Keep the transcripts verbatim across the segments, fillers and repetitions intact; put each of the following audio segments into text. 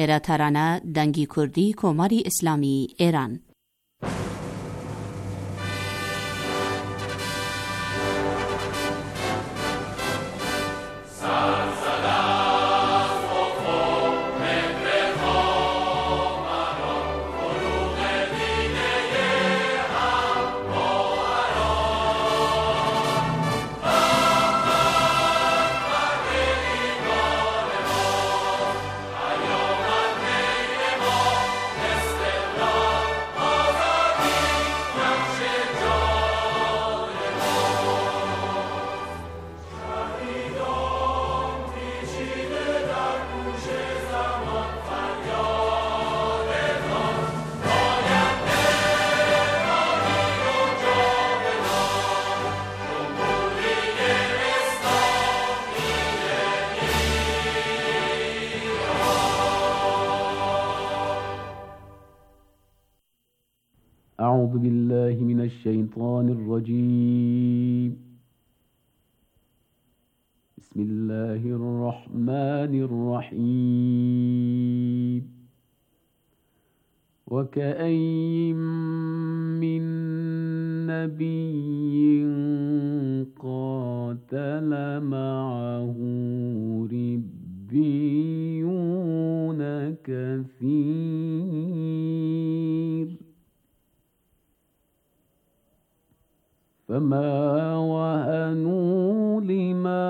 ایرا ترانه دنگی کردی کماری اسلامی ایران. أعوذ بالله من الشيطان الرجيم. بسم الله الرحمن الرحيم. وكأين من نبي قاتل معه ربيون كثير فما وهنوا لما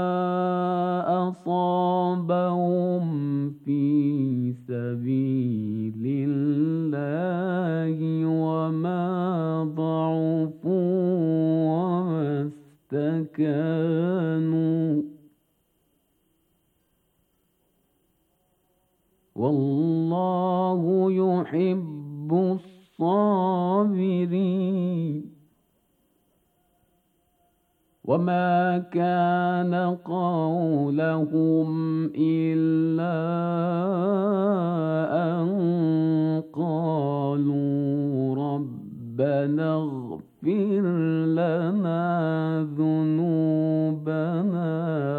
أصابهم في سبيل الله وما ضعفوا وما استكانوا والله يحب الصابرين. وما كان قولهم إلا أن قالوا ربنا اغفر لنا ذنوبنا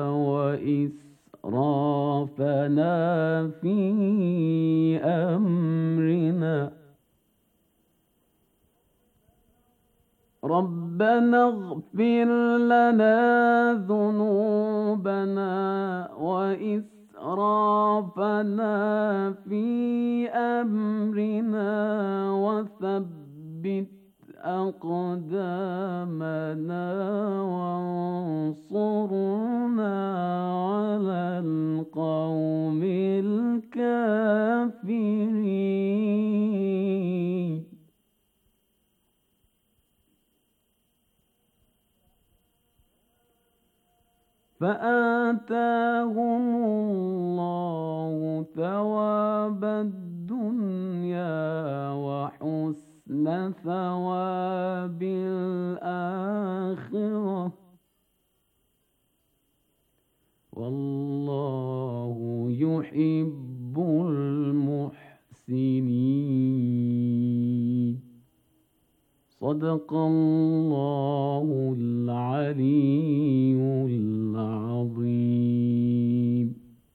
وإسرافنا في أمرنا ربنا اغفر لنا ذنوبنا وإسرافنا في أمرنا وثبت أقدامنا وانصرنا على القوم الكافرين. فآتاهم الله ثواب الدنيا وحسن ثواب الآخرة والله يحب المحسنين. صدق الله العلي العظيم.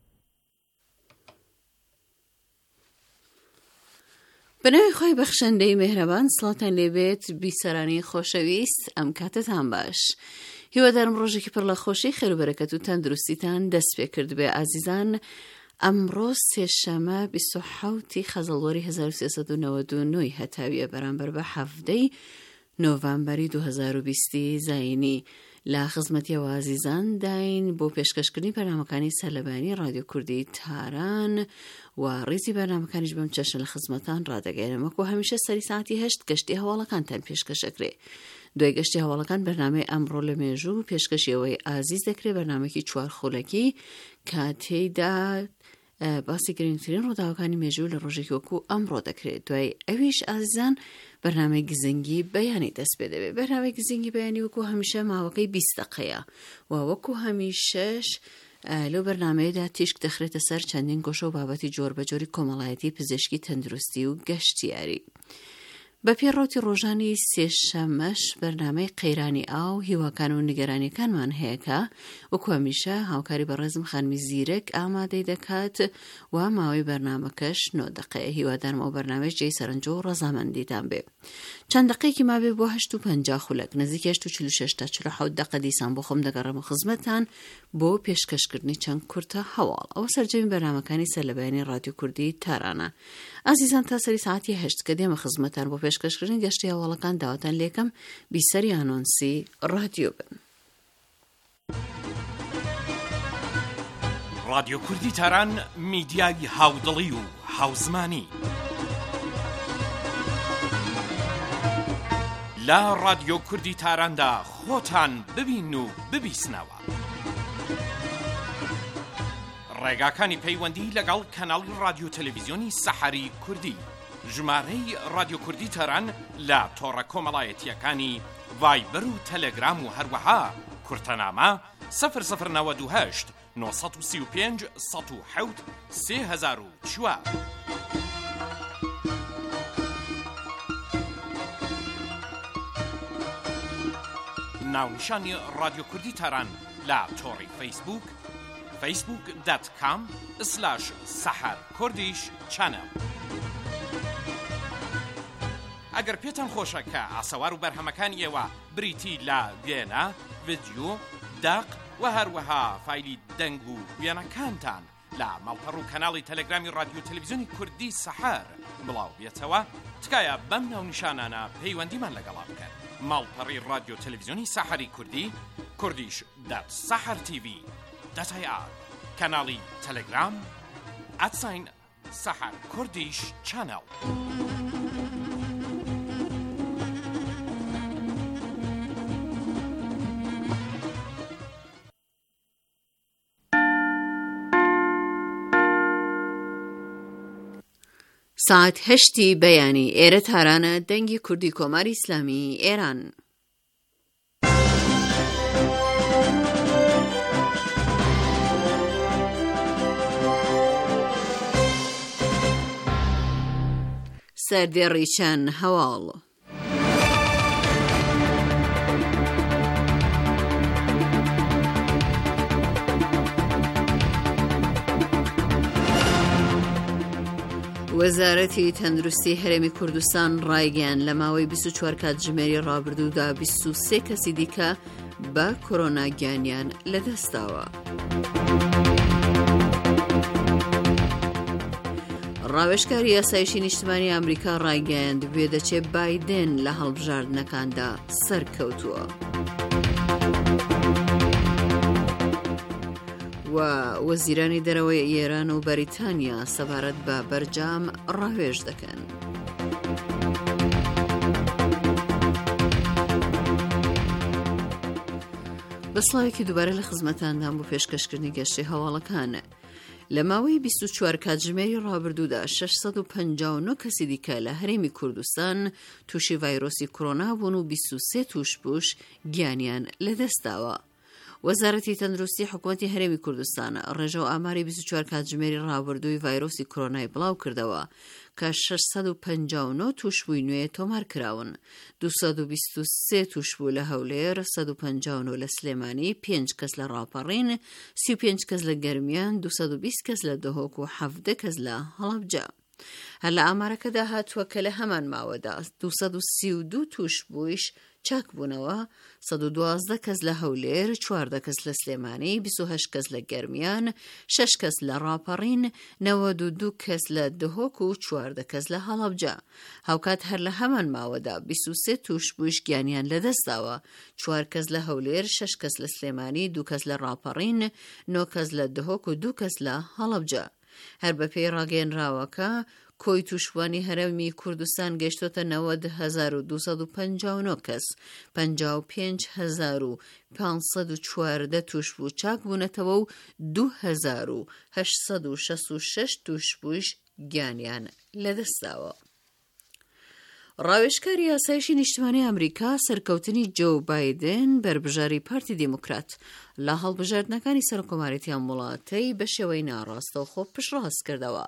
بنای خۆی بەخشەندەی مهرەبان سڵاتان لێبێت بیسەرانی خۆشەویست ئەم کاتتان باش. هیوادارم ڕۆژێکی پڕ لە خۆشی خێر و بەرەکەت و تەندروستیتان دەست پێ کرد بێ ئازیزان. ئەمڕۆ سێشەمە بیست و حەوتی خەزەڵوەری هەزار و سێسەد و نەوەت و نۆی هەتاویە بەرامبەر بە حەڤدەی نۆڤەمبەری دوو هەزار و بیستی زاینی. لە خزمەتیەوە ئازیزان داین بۆ پێشکەشکردنی بەرنامەکانی سەرلەبانی رادیۆ کوردی تاران و ڕیزی بەرنامەکانیش بەم چەشە لە خزمەتان ڕادەگەێنەمە و هەمیشە سەری ساعتی هەشت گەشتی هەواڵەکانتان پێشکەشەکرێ. دوای گەشتی هەواڵەکان بەرنامەی ئەمڕۆ لە مێژوو پێشکەشیەوەی ئازیز دەکرێت بەرنامەی چوار خولەکی کاتێیدا باسی گرنگترین ڕووداوەکانی مێژوو لە ڕۆژێکی وەکو ئەمڕۆ دەکرێت. دوای ئەویش ئازیزان بەرنامەی گزنگی بەیانی دەست پێ دەبێت. بەرنامەی گزنگی بەیانی وەکو هەمیشە ماوەکەی بیست دقەیە و وەکو هەمیشەش لەو بەرنامەیەدا تیشک دەخرێتە سەر چەندین گۆشە و بابەتی جۆر بەجۆری کۆمەڵایەتی، پزیشکی، تەندروستی و گەشتیاری. بە پێڕۆتی ڕۆژانی سێشەمەش بەرنامەی قەیرانی ئاو هیواکان و نیگەرانیەکانمان هەیەکە وەکو هەمیشە هاوکاری بە ڕێزم خانمی زیرەک ئامادەی دەکات و ماوەی بەرنامەکەش نۆ دقەیە. هیوادارم ئەو بەرنامەی جێی سەرنجۆ و ڕەزامەندیتان بێ. چەند دقەیەکی مابێ بۆ هەشت و پەنجا خولەک نزیک هەشت و چل و شەش تا چل و حەوت دقە دیسان بۆ خۆم دەگەڕێمە خزمەتان بۆ پێشکەشکردنی چەند کورتە هەواڵ. ئەوە سەرجەمی بەرنامەکانی سەرلەبەیانی رادیۆ کوردی تارانە. ئازیزان تا سەری ساعتی هەشت کە دێمە خزمەتان بۆ پێشکەشکردنی گەشتی هەواڵەکان داواتان لێکەم بیسەری ئانۆنسی رادیۆ بن. رادیۆ کوردی تاران میدیای هاودڵی و هاوزمانی لە رادیۆ کوردی تاراندا خۆتان ببین و ببیسنەوە. ڕێگاکانی پەیوەندی لەگەڵ کەناڵی رادیۆ تەلەڤیزیۆنی سەحەری کوردی. ژمارەی رادیۆ کوردی تاران لە تۆڕە کۆمەڵایەتیەکانی ڤایبەر و تەلەگرام و هەروەها کورتەنامە سەفر سەفر نەوەد و هەشت نۆ سەد و سی و پێنج سەد و حەوت سێ هەزار و چوار. ناونیشانی رادیۆ کوردی تاران لە تۆڕی فەیسبوک فەیسبوک دات کام سلاش سەحەر کوردیش چەنەڵ. ئەگەر پێتان خۆشە کە ئاسەوار و بەرهەمەکانی ئێوە بریتی لە وێنە، ڤیدیۆ، داق و هەروەها فایلی دەنگ و وێنەکانتان لە ماڵپەڕ و کەناڵی تەلەگرامی رادیۆ تەلەڤیزیۆنی کوردی سەحەر بڵاو بێتەوە، تکایە بەم ناونیشانانە پەیوەندیمان لەگەڵا بکەن. ماڵپەڕی رادیۆ تەلەڤیزیۆنی سەحەری کوردی کوردیش دات سەحەر تیڤی دەتای ئار کەناڵی تەلەگرام ئەتساین سەحەر کوردیش چەنەڵ. ساعت هەشتی بەیانی ئێرە تارانە دەنگی کوردی کۆماری ئیسلامی ئێران. سەردێڕی چەند هەواڵ. وەزارەتی تەندروستی هەرێمی کوردستان ڕایگەیاند لە ماوەی بیست و چوار کاتژمێری ڕابردوودا بیست و سێ کەسی دیکە بە کۆرۆنا گیانیان لەدەستاوە. ڕاوێژکاری یاسایشی نیشتمانی ئەمریکا ڕایگەیاند بێدەچێت بایدن لە هەڵبژاردنەکاندا سەرکەوتووە. و وەزیرانی دەرەوەی ئێران و بەریتانیا سەبارەت بە بەرجام ڕاوێژ دەکەن. بەسڵاوێکی دووبارە لە خزمەتاندان بۆ پێشکەشکردنی گەشتی هەواڵەکان. لە ماوەی بیست و چوار کاتژمێری ڕابردوودا شەش سەد و پەنجا و نۆ کەسی دیکە لە هەرێمی کوردستان تووشی ڤایرۆسی کۆڕۆنا بوون و بیست و سێ تووشبووش گیانیان لەدەستاوە. وەزارەتی تەندروستی حکوومەتی هەرێمی کوردستانە ڕێژە و ئاماری بیست و چوار کاتژمێری ڕابردووی ڤایرۆسی کۆڕۆنای بڵاو کردەوە کە شەش سەد و پەنجا و نۆ تووشبووی نوێ تۆمار کراون. دوو سەد و بیست و سێ تووشبوو لە هەولێر، سەد و پەنجا و نۆ لە سلێمانی، پێنج کەس لە ڕاپەڕین، سی و پێنج کەس لە گەرمیان، دوو سەد و بیست کەس لە دهۆک و حەڤدە کەس لە هەڵەبجە. هەر لە ئامارەکەدا هاتووە کە لە هەمان ماوەدا دوو سەد و سی و دوو تووشبوویش چاک بوونەوە، سەد و دوازدە کەس لە هەولێر، چواردە کەس لە سلێمانی، بیست و هەشت کەس لە گەرمیان، شەش کەس لە ڕاپەڕین، نەوەد و دوو کەس لە دهۆک و چواردە کەس لە هەڵەبجە. هاوکات هەر لە هەمان ماوەدا بیست و سێ تووشبوویش گیانیان لەدەستاوە، چوار کەس لە هەولێر، شەش کەس لە سلێمانی، دوو کەس لە ڕاپەڕین، نۆ کەس لە دهۆک و دوو کەس لە هەڵەبجە. هەر بەپێی ڕاگەیەنراوەکە کۆی تووشبوانی هەرێمی کوردستان گەیشتۆتە نەوەد هەزار و دوو سەد و پەنجا و نۆ کەس، پەنجا و پێنج هەزار و پێنج سەد و چواردە تووشبوو چاک بوونەتەوە و دوو هەزار و هەشت سەد و شەست و شەش تووشبوویش گیانیان لەدەستاوە. ڕاوێژکاری یاسایشی نیشتمانی ئەمریکا سەرکەوتنی جۆ بایدن بەربژاری پارتی دیموکرات لە هەڵبژاردنەکانی سەرکۆماریەتی ئەم وڵاتەی بە شێوەی ناڕاستە و خۆ پشتڕاست کردەوە.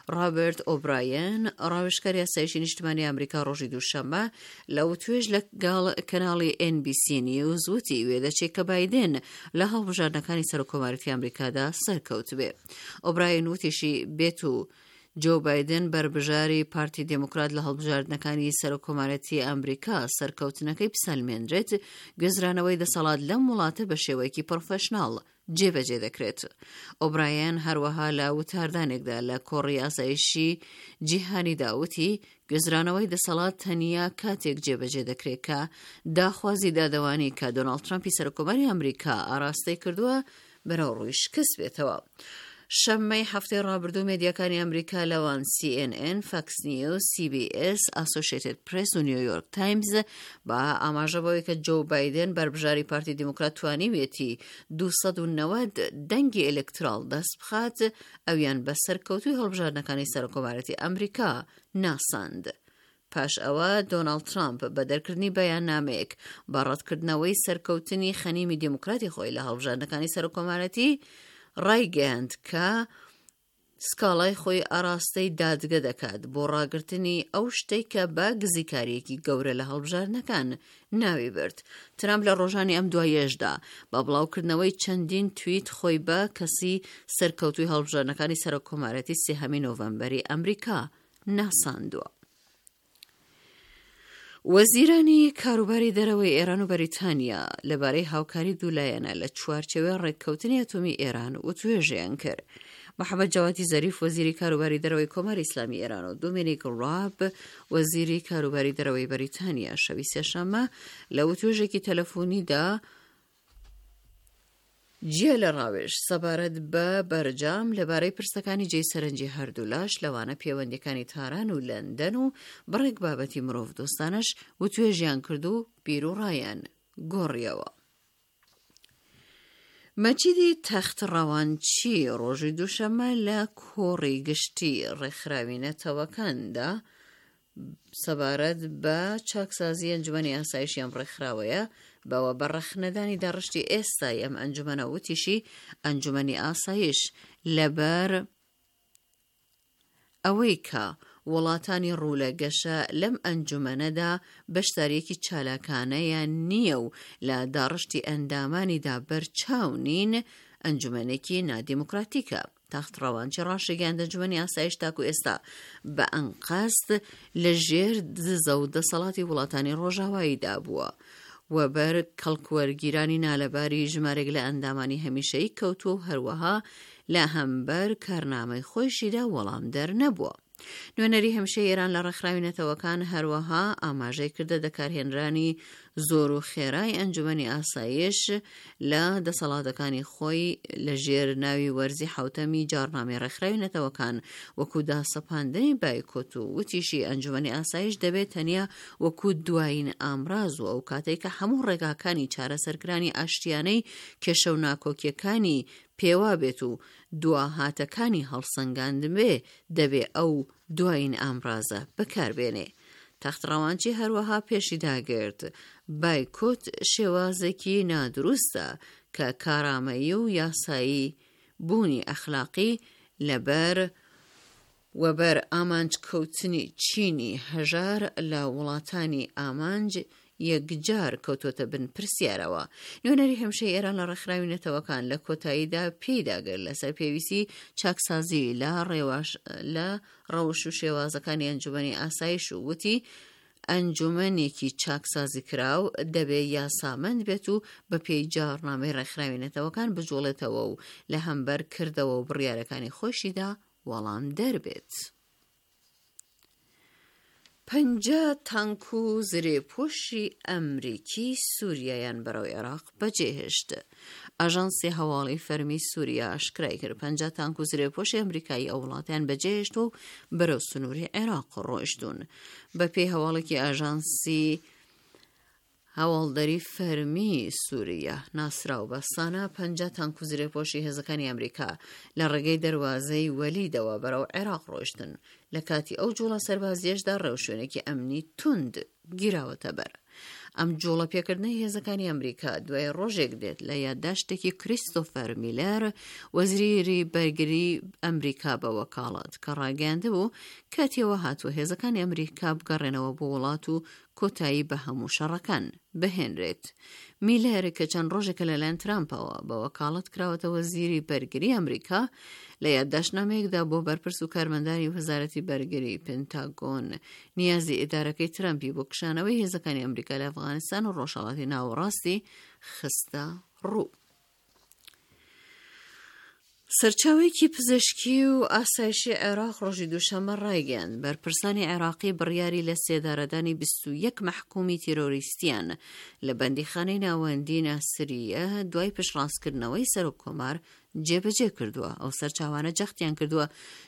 رابرت ئۆبرایەن ڕاوێژکاری یاسایشی نیشتیمانی ئەمریکا ڕۆژی دووشەممە لەو توێژ لەگەڵ کەناڵی ئێن بی سی نیوز وتی وێ دەچێت کە بایدن لە هەڵبژاردنەکانی سەرۆکۆمارەتی ئەمریکادا سەرکەوت بێ. ئۆبرایەن وتیشی بێت و جۆ بایدن بربژاری پارتی دموکرات لە هەڵبژاردنەکانی سەرۆکۆمارەتی ئەمریکا سەرکەوتنەکەی بسەلمێنرێت، گوێزرانەوەی دەسەڵات لەم وڵاتە بە شێوەیەکی پرۆفێشناڵ جێبەجێ دەکرێت. ئۆبرایەن هەروەها لە وتاردانێکدا لە کۆڕی یاسایشی جیهانی داوتی گوێزرانەوەی دەسەڵات تەنیا کاتێک جێبەجێ دەکرێت کە داخوازی دادەوانی کە دۆناڵد ترامپی سەرۆکۆماری ئەمریکا ئاراستەی کردووە بەرەو ڕووی شکست بێتەوە. شەممەی هەفتەی ڕابردوو مێدیاکانی ئەمریکا لەوان سی ئێن ئێن، فاکس نیوز، سی بی ئێس، ئاسۆشیێتد پرێس و نیویۆرک تایمز بە ئاماژە بەوەی کە جۆ بایدن بربژاری پارتی دیموکرات توانیوێتی دووسەد و نەوەد دەنگی ئێلکترال دەست بخات، ئەویان بە سەرکەوتووی هەڵبژاردنەکانی سەرۆکۆمارەتی ئەمریکا ناساند. پاش ئەوە دۆناڵد ترامپ بە دەرکردنی بەیاننامەیەک بە ڕەتکردنەوەی سەرکەوتنی خەنیمی دیموکراتی خۆی لە هەڵبژاردنەکانی سەرۆکۆمارەتی ڕایگەیاند کە سکاڵای خۆی ئاراستەی دادگە دەکات بۆ ڕاگررتنی ئەو شتەی کە بە گزیکاریەکی گەورە لە هەڵبژاردنەکان ناوی برد. ترامپ لە ڕۆژانی ئەم دوایەشدا بە بڵاوکردنەوەی چەندین تویت خۆی بە کەسی سەرکەوتووی هەڵبژاردنەکانی سەرۆکۆمارەتی سێهەمی نۆڤەمبەری ئەمریکا ناساندووە. وەزیرانی کاروباری دەرەوەی ئێران و بەریتانیا لەبارەی هاوکاری دوولایەنە لە چوارچێوەی ڕێککەوتنی ئەتۆمی ئێران و توێژیان کرد. محەممەد جاواتی زەریف وەزیری کاروباری دەرەوەی کۆماری ئیسلامی ئێران و دومینیک ڕاب وەزیری کاروباری دەرەوەی بەریتانیا شەوی سێشەممە لە وتوێژێکی تەلەفۆنیدا جێ لە ڕاوێژ سەبارەت بە بەرجام لەبارەی پرسەکانی جێی سەرنجی هەردوو لاش لەوانە پەیوەندیەکانی تاران و لەندەن و بڕێک بابەتی مرۆڤ دۆستانەش وتوێژیان کرد و بیر و ڕایان گۆڕیەوە. مەجیدی تەختڕەوانچی ڕۆژی دووشەممە لە کۆڕی گشتی ڕێکخراوینەتەوەکاندا سەبارەت بە چاکسازی ئەنجومەنی ئاسایشی ئەم ڕێکخراوەیە بەوە بەڕەخنەدانی داڕشتی ئێستای ئەم ئەنجومەنە وتیشی ئەنجومەنی ئاسایش لەبەر ئەوەی کە وڵاتانی ڕوولەگەشە لەم ئەنجومەنەدا بەشداریەکی چالاکانەیان نییە و لە داڕشتی ئەندامانیدا بەرچاو نین، ئەنجومەنێکی نادیموکراتیکە. تاختڕەوانچی ڕاشێگەیان ئەنجومەنی ئاسایش تاکو ئێستا بە ئەنقەست لە ژێر دزە و دەسەڵاتی وڵاتانی ڕۆژاواییدا بووە و بەر کەڵکوەرگیرانی نالەباری ژمارەێک لە ئەندامانی هەمیشەیی کەوتووە و هەروەها لە هەمبەر کارنامەی خۆشیدا وەڵام دەر نەبووە. نوێنەری هەمیشەی ئێران لە ڕێکخراوینەتەوەکان هەروەها ئاماژەی کردە دەکارهێنرانی زۆر و خێرای ئەنجومەنی ئاسایش لە دەسەڵاتەکانی خۆی لە ژێر ناوی وەرزی حوتەمی جارنامەی ڕێکخراوینەتەوەکان وەکو داسەپاندنی بایکۆت و وتیشی ئەنجومەنی ئاسایش دەبێت تەنیا وەکو دوایین ئامراز و ئەو کاتێک کە هەموو ڕێگاکانی چارەسەرکرانی ئاشتیانەی کێشە و ناکۆکیەکانی پێوا بێت و دواهاتەکانی هەڵسەنگاندبێ دەبێ ئەو دوایین ئامرازە بەکاربێنێ. تەختڕەوانچی هەروەها پێشی داگرت بایکۆت شێوازێکی نادروستە کە کارامەیی و یاسایی بوونی ئەخلاقی لەبەر وەبەر ئامانج کەوتنی چینی هەژار لە وڵاتانی ئامانج یەکجار کەوتۆتە بن پرسیارەوە. نوێنەری هەمیشەی ئێران لە ڕێکخراوینەتەوەکان لە کۆتاییدا پێیداگەر لەسەر پێویستی چاکسازی لە ڕێواش لە ڕەوش و شێوازەکانی ئەنجومەنی ئاسایش و وتی ئەنجومەنێکی چاکسازی کراو دەبێ یاسامەند بێت و بە پێی جارنامەی ڕێکخراوینەتەوەکان بجوڵێتەوە و لە هەمبەر کردەوە و بڕیارەکانی خۆشیدا وەڵام دەربێت. پەنجا تانک و زرێپۆشی ئەمریکی سووریایان بەرەو عێراق بەجێهێشت. ئاژانسی هەواڵی فەرمی سووریا ئاشکرای کرد پەنجا تانک و زرێپۆشی ئەمریکایی ئەو وڵاتیان بەجێهێشت و بەرەو سنووری عێراق ڕۆیشتون. بە پێی هەواڵێکی ئاژانسی هەواڵدەری فەرمی سووریا ناسراو بەسانە پەنجا تانک و زرێپۆشی هێزەکانی ئەمریکا لە ڕێگەی دەروازەی وەلیدەوە بەرەو عێراق ڕۆیشتن. لە کاتی ئەو جوڵە سەربازیەشدا ڕێوشوێنێکی ئەمنی توند گیراوەتە بەر. ئەم جوڵە پێکردنەی هێزەکانی ئەمریکا دوای ڕۆژێک دێت لە یادداشتێکی کریستۆفەر میلەر وەزیری بەرگری ئەمریکا بە وەکاڵات کە ڕاگەیاندەبوو کاتیەوە هاتووە هێزەکانی ئەمریکا بگەڕێنەوە بۆ وڵات و کۆتایی بە هەموو شەڕەکان بهێنرێت. میلەر کە چەند ڕۆژێکە لەلایەن ترامپەوە بە وەکاڵەت کراوەتە وەزیری بەرگری ئەمریکا لە یادداشتنامەیەکدا بۆ بەرپرس و کارمەندانی وەزارەتی بەرگری پێنتاگۆن نیازی ئیدارەکەی ترامپی بۆ کشانەوەی هێزەکانی ئەمریکا لە ئەفغانستان و ڕۆژهەڵاتی ناوەڕاستی خستە ڕوو. سەرچاوێکی پزیشکی و ئاسایشی عێراق ڕۆژی دووشەممە ڕایگەیاند بەرپرسانی عێراقی بڕیاری لە سێدارەدانی بیست و یەک مەحکومی تیرۆریستیان لە بەندیخانەی ناوەندی ناسریە دوای پشتڕاستکردنەوەی سەرۆک کۆمار جێبەجێ کردووە. ئەو سەرچاوانە جەختیان کردووە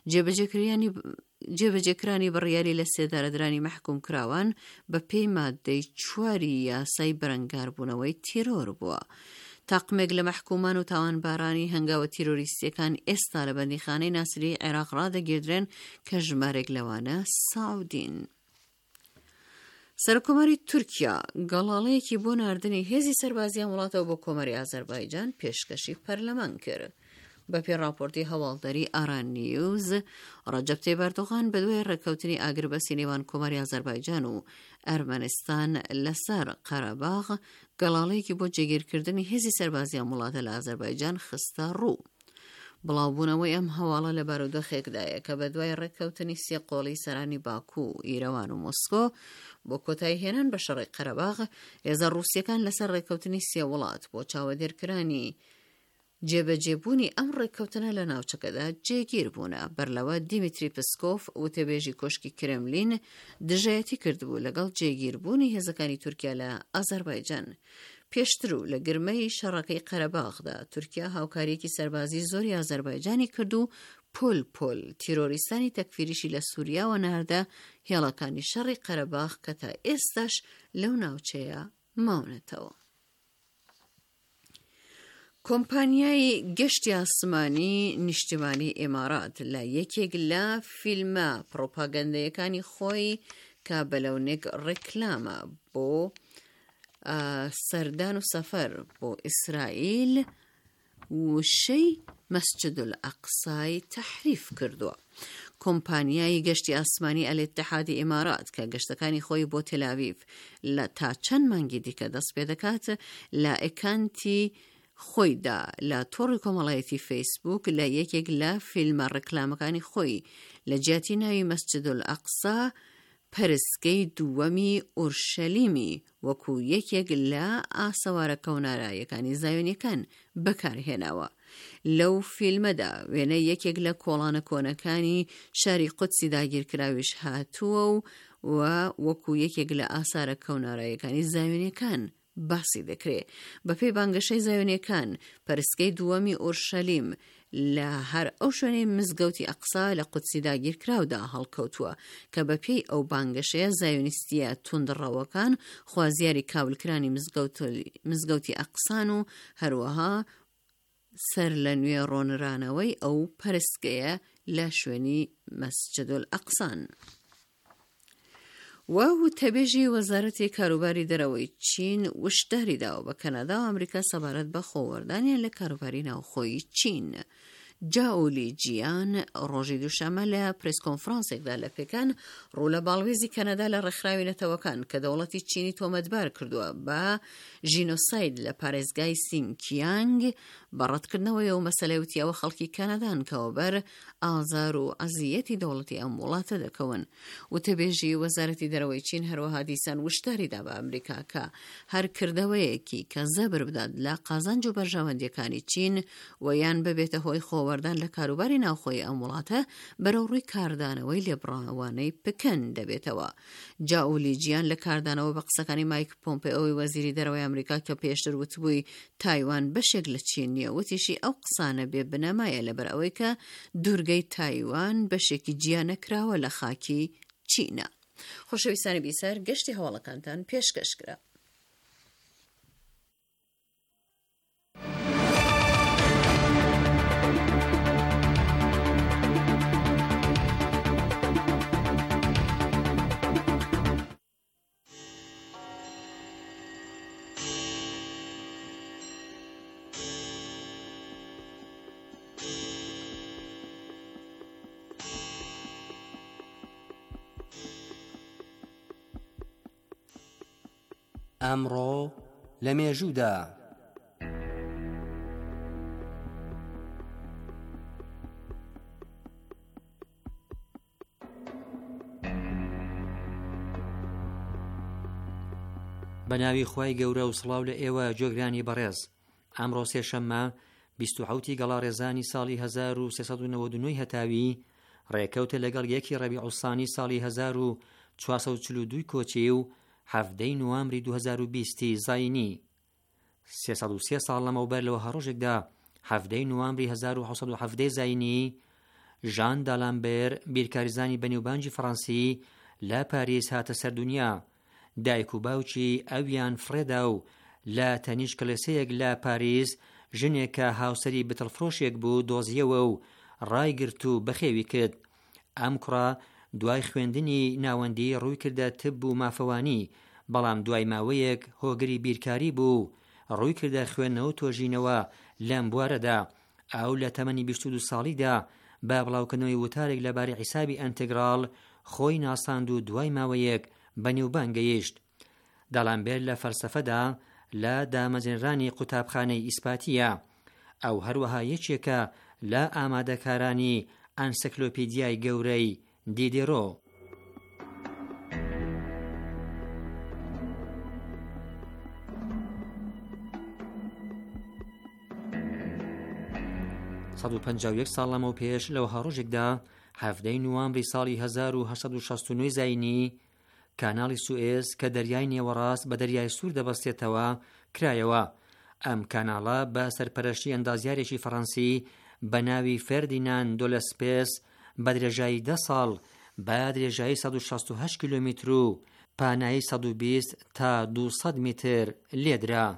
جێبەجێکرانی بڕیاری لە سێدارەدرانی مەحکوم کراوان بە پێی مادەی چواری یاسای بەرەنگاربوونەوەی تیرۆر بووە. تاقمێک لە مەحکومان و تاوانبارانی هەنگاوە تیرۆریستیەکان ئێستا لە بەندیخانەی ناسری عێراق ڕادەگیردرێن کە ژمارێک لەوانە ساودین. سەرکۆماری تورکیا گەڵاڵەیەکی بۆ ناردنی هێزی سەربازیان وڵاتەوە بۆ کۆمەری ئازەربایجان پێشکەشی پەرلەمان کرد. بە پێ راپۆرتی هەواڵدەری ئاران نیوز، ڕەجەب تەیب ئەردۆغان بەدوای ڕێککەوتنی ئاگربەسی نێوان کۆمەری ئازەربایجان و ئەرمەنستان لەسەر قەرەباغ گەڵاڵەیەکی بۆ جێگیرکردنی هێزی سەربازیان وڵاتە لە ئازەربایجان خستە ڕوو. بڵاوبوونەوەی ئەم هەواڵە لە بارودۆخێکدایە کە بە دوای ڕێککەوتنی سێ قۆڵی سەرانی باکوو، ئیرەوان و مۆسکۆ بۆ کۆتایی هێنان بە شەڕی قەرەباغ، هێزە ڕووسیەکان لەسەر ڕێککەوتنی سێ وڵات بۆ چاوەدێرکرانی جێبەجێبوونی ئەم ڕێککەوتنە لە ناوچەکەدا جێگیر بوونە. بەرلەوە دیمیتری پسکۆف وتەبێژی کۆشکی کرێملین دژایەتی کردبوو لەگەڵ جێگیربوونی هێزەکانی تورکیا لە ئازەربایجان. پێشتر و لە گرمەی شەڕەکەی قەرەباغدا تورکیا هاوکاریەکی سەربازی زۆری ئازەربایجانی کرد و پۆل پۆل تیرۆریستانی تەکفیریشی لە سووریا و ناردە هێڵەکانی شەڕی قەرەباغ کە تا ئێستاش لەو ناوچەیە ماونەتەوە. کۆمپانیای گەشتی ئاسمانی نیشتیمانی ئێمارات لە یەکێک لە فیلمە پرۆپاگەندەیەکانی خۆی کە بەلەونێک ڕێکلامە بۆ سەردان و سەفەر بۆ ئیسرائیل وشەی مەسجد الئەقسای تەحریف کردووە. کۆمپانیای گەشتی ئاسمانی ئەلئیتحادی ئێمارات کە گەشتەکانی خۆی بۆ تێلاویڤ لە تا چەند مانگی دیکە دەست پێ دەکات لە ئەکانتی خۆیدا لە تۆڕی کۆمەڵایەتی فەیسبووک لە یەکێک لە فیلمە ڕێکلامەکانی خۆی لە جیاتی ناوی مەسجد الئەقسا پەرستگەی دووەمی ئورشەلیمی وەکو یەکێک لە ئاسەوارە کەونارایەکانی زایۆنیەکان بەکارهێناوە. لەو فیلمەدا وێنە یەکێک لە کۆڵانە کۆنەکانی شاری قودسی داگیرکراویش هاتووە و وەکو یەکێک لە ئاسارە کەونارایەکانی زایۆنیەکان باسی دەکرێت. بەپێی بانگەشەی زایۆنیەکان پەرستگەی دووەمی ئورشەلیم لە هەر ئەو شوێنەی مزگەوتی ئەقسا لە قودسی داگیرکراودا هەڵکەوتووە کە بەپێی ئەو بانگەشەیە زایۆنیستیە توندڕەوەکان خوازیاری کاولکرانی مزگەوتی ئەقسان و هەروەها سەر لە نوێ ڕۆنرانەوەی ئەو پەرستگەیە لە شوێنی مەسجد الئەقسان. و تەبێژی وەزارەتی کاروباری دەرەوەی چین وشداری داوە بە کەنەدا و ئەمریکا سەبارەت بە خۆوەردانیان لە کاروباری ناوخۆیی چین. جاولی جیان ڕۆژی دووشەمە لە پرێس کۆنفرانسێکدا لە پێکان ڕوو لە باڵوێزی کەنەدا لە ڕێکخراوی نەتەوەکان کە دەوڵەتی چینی تۆمەتبار کردووە بە ژینۆساید لە پارێزگای سینکیانگ بەڕەتکردنەوەی و مەسەلەی وتیەوە خەڵکی کەنەدان کەوەبەر ئازار و ئەزیەتی دەوڵەتی ئەم وڵاتە دەکەون. وتەبێژی وەزارەتی دەرەوەی چین هەروەها دیسان وشداریدا بە ئەمریکا کە هەر کردەوەیەکی کە زەبر بدات لە قازانج و بەرژەوەندیەکانی چین و یان ببێتە هۆی خۆوەردان لە کاروباری ناوخۆی ئەم وڵاتە بەرەو ڕووی کاردانەوەی لێبڕاوانەی پکەن دەبێتەوە. جاولی جیان لە کاردانەوە بە قسەکانی مایک پۆمپێۆی وەزیری دەرەوەی ئەمریکا کە پێشتر وتبووی تایوان بەشێک لە چین نیە وتیشی ئەو قسانە بێ بنەمایە لەبەر ئەوەی کە دوورگەی تایوان بەشێکی جیانەکراوە لە خاکی چینە. خۆشەویستانی بیسەر گەشتی هەواڵەکانتان پێشکەشکرا. ئەمڕۆ لە مێژوودا بە ناوی خوای گەورە و سڵاو لە ئێوە جۆگرانی بەڕێز. ئەمڕۆ سێشەممە بیست و حەوتی گەڵارێزانی ساڵی هەزار و سێسەد و نەوەت و نۆی هەتاوی ڕێکەوتە لەگەڵ یەکی ڕەبیع الثانی ساڵی هەزار و چوارسەد و چل و دوو کۆچی و هەفتەی نوامبری دوو هەزار و بیستی زاینی. سێسەد و سێ ساڵ لەمەوبەر لەوە هەڕۆژێکدا هەفتەی نوامبری هەزار و حەوتسەد و هەفتەی زاینی ژان دالامبێر بیرکاریزانی بەنێوبانجی فەڕەنسی لە پاریس هاتە سەردونیا. دایک و باوکی ئەویان فرێدا و لە تەنیش کلێسەیەک لە پاریس ژنێکە هاوسەری بتڵفرۆشێک بوو دۆزیەوە و ڕایگرت و بەخێوی کرد. ئەم کوڕە دوای خوێندنی ناوەندی ڕووی کردە تب و مافەوانی، بەڵام دوای ماوەیەک هۆگری بیرکاری بوو ڕووی کردە خوێندنەوە و تۆژینەوە لەم بوارەدا. ئەو لە تەمەنی بیست و دوو ساڵیدا با بڵاوکردنەوەی وتارێک لەباری حیسابی ئەنتگرال خۆی ناساند و دوای ماوەیەک بەنێوبان گەیشت. دالامبێر لە فەلسەفەدا لە دامەزێنرانی قوتابخانەی ئیسپاتیە. ئەو هەروەها یەکێکە لە ئامادەکارانی ئەنسیکلۆپیدیای گەورەی دیدێرۆ. سەد و پەنجا و یەک ساڵ لەمەوە پێش لەوە هەڕۆژێکدا هەفتەی نوامبری ساڵی هەزار و هەشت سەد و شەست و نۆی زاینی کاناڵی سوئێز کە دەریای نێوەڕاست بە دەریای سوور دەبەستێتەوە کرایەوە. ئەم کاناڵە بە سەرپەرشتی ئەندازیارێکی فەڕەنسی بە ناوی فێردیناند دۆ لەسپێس بە درێژایی دە ساڵ بە درێژایی سەد و شەست و هەشت کیلۆمتر و پانایی سەد و بیست تا دووسەد متر لێدرا.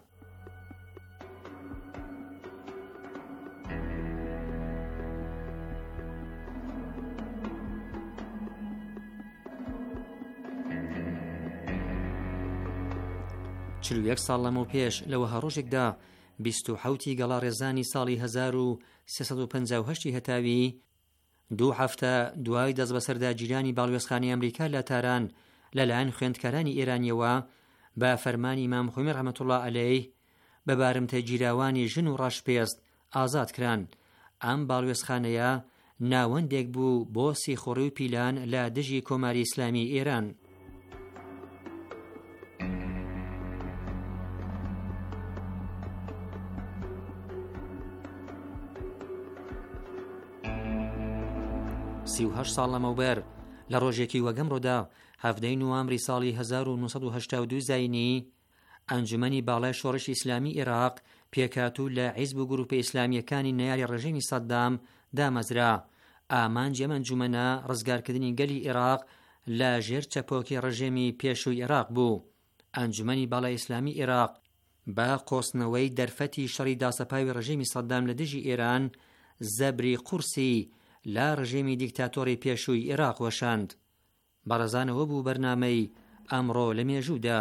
چل و یەک ساڵ لەمەوە پێش لەوە هەڕۆژێکدا بیست و حەوتی گەڵارێزانی ساڵی هەزار و سێسەد و پەنجا و هەشتی هەتاوی دوو هەفتە دوای دەست بەسەردا گیرانی باڵوێزخانەی ئەمریکا لە تاران لەلایەن خوێندکارانی ئێرانیەوە بە فەرمانی ئیمام خۆمی ڕەحمەتوڵڵا عەلەیه بە بارمتە گیراوانی ژن و ڕەشپێست ئازاد کران. ئەم باڵوێزخانەیە ناوەندێک بوو بۆ سیخۆڕی و پیلان لە دژی کۆماری ئیسلامی ئێران. سی و هەشت ساڵ لەمەوبەر لە ڕۆژێکی وەگەمڕۆدا هەفتەی نوامبری ساڵی هەزار و نۆ سەد و هەشتا و دوو زاینی ئەنجومەنی باڵای شۆڕشی ئیسلامی عێراق پێکهاتوو لە حیزب و گروپە ئیسلامیەکانی نەیاری ڕێژیمی سەدام دامەزرا. ئامانجی ئەم ئەنجومەنە ڕزگارکردنی گەلی عێراق لە ژێر چەپۆکی ڕێژیمی پێشووی عێراق بوو. ئەنجومەنی باڵای ئیسلامی عێراق بە قۆسنەوەی دەرفەتی شەڕی داسەپاوی ڕێژیمی سەدام لە دژی ئێران زەبری قورسی لە ڕژیمی دیکتاتۆری پێشووی عێراق وەشاند. بەڕێزانەوە بوو بەرنامەی ئەمڕۆ لە مێژوودا.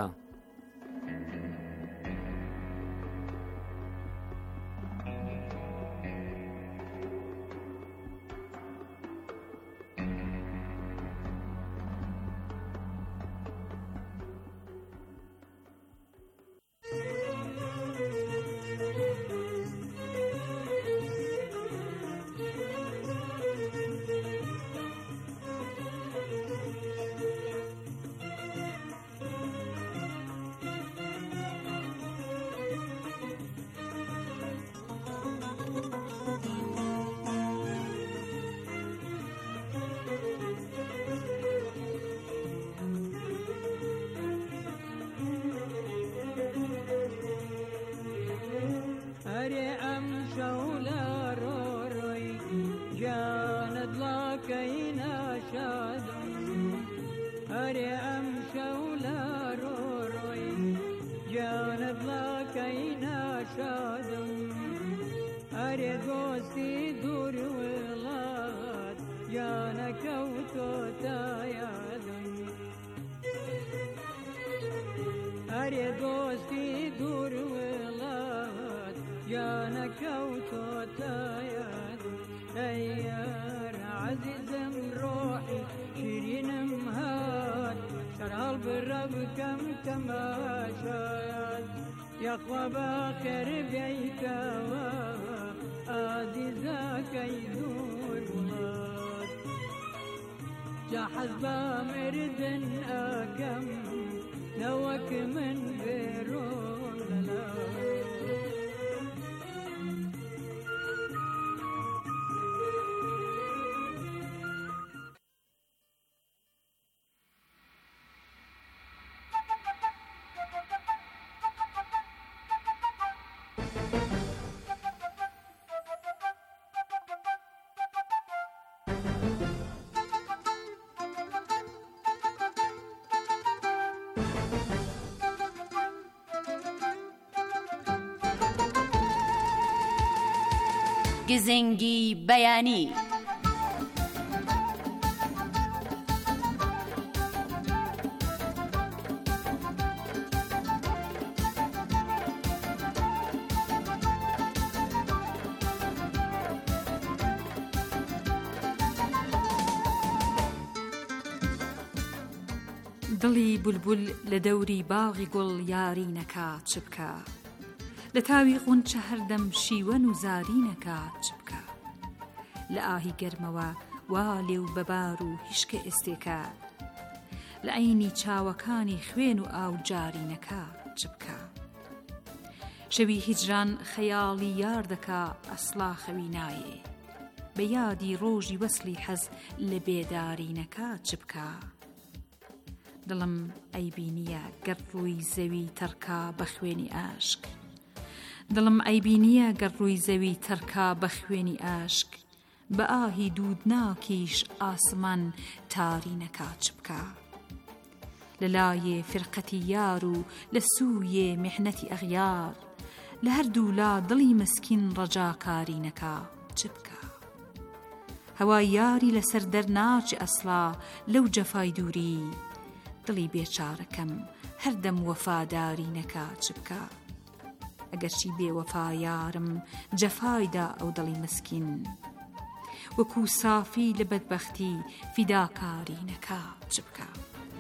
هل بربكم كما شايد يا خواب خير بيك وآدزا كيدور مات جا حزب مرد أكم نوك من غيرون لا گزنگی بەیانی. دڵی بولبول لە دەوری باغی گوڵ یاری نەکات چ بکە، لە تاوی غونچە هەردەم شیوەن و زاری نەکات چ بکە، لە ئاهی گەرمەوە وا لێو بەبار و هیشکە ئێستێکە، لە عینی چاوەکانی خوێن و ئاو جاری نەکات چ بکە، شەوی هیجران خەیاڵی یار دەکا ئەسڵا خەوی نایێ، بە یادی ڕۆژی وەسلی حەز لە بێداری نەکات چ بکە، دڵم ئەیبینیە گەر ڕووی زەوی تەرکا بە خوێنی ئاشک، دڵم ئەیبینیە گەر ڕووی زەوی تەرکا بە خوێنی ئاشک، بە ئاهی دوودناکیش ئاسمان تاری نەکات چ بکە، لە لایێ فرقەتی یار و لە سوویێ میحنەتی ئەغیار، لە هەردوو لا دڵی مسکین ڕەجاکاری نەکات چ بکە، هەوای یاری لەسەر دەرناچێ ئەسڵا لەو جەفای دووری، دڵی بێچارەکەم هەردەم وەفاداری نەکات چ بکە، ئەگەرچی بێوەفا یارم جەفایدا ئەو دڵی مسکین، وەکو سافی لە بەدبەختی فیداکاری نەکات چ بکە.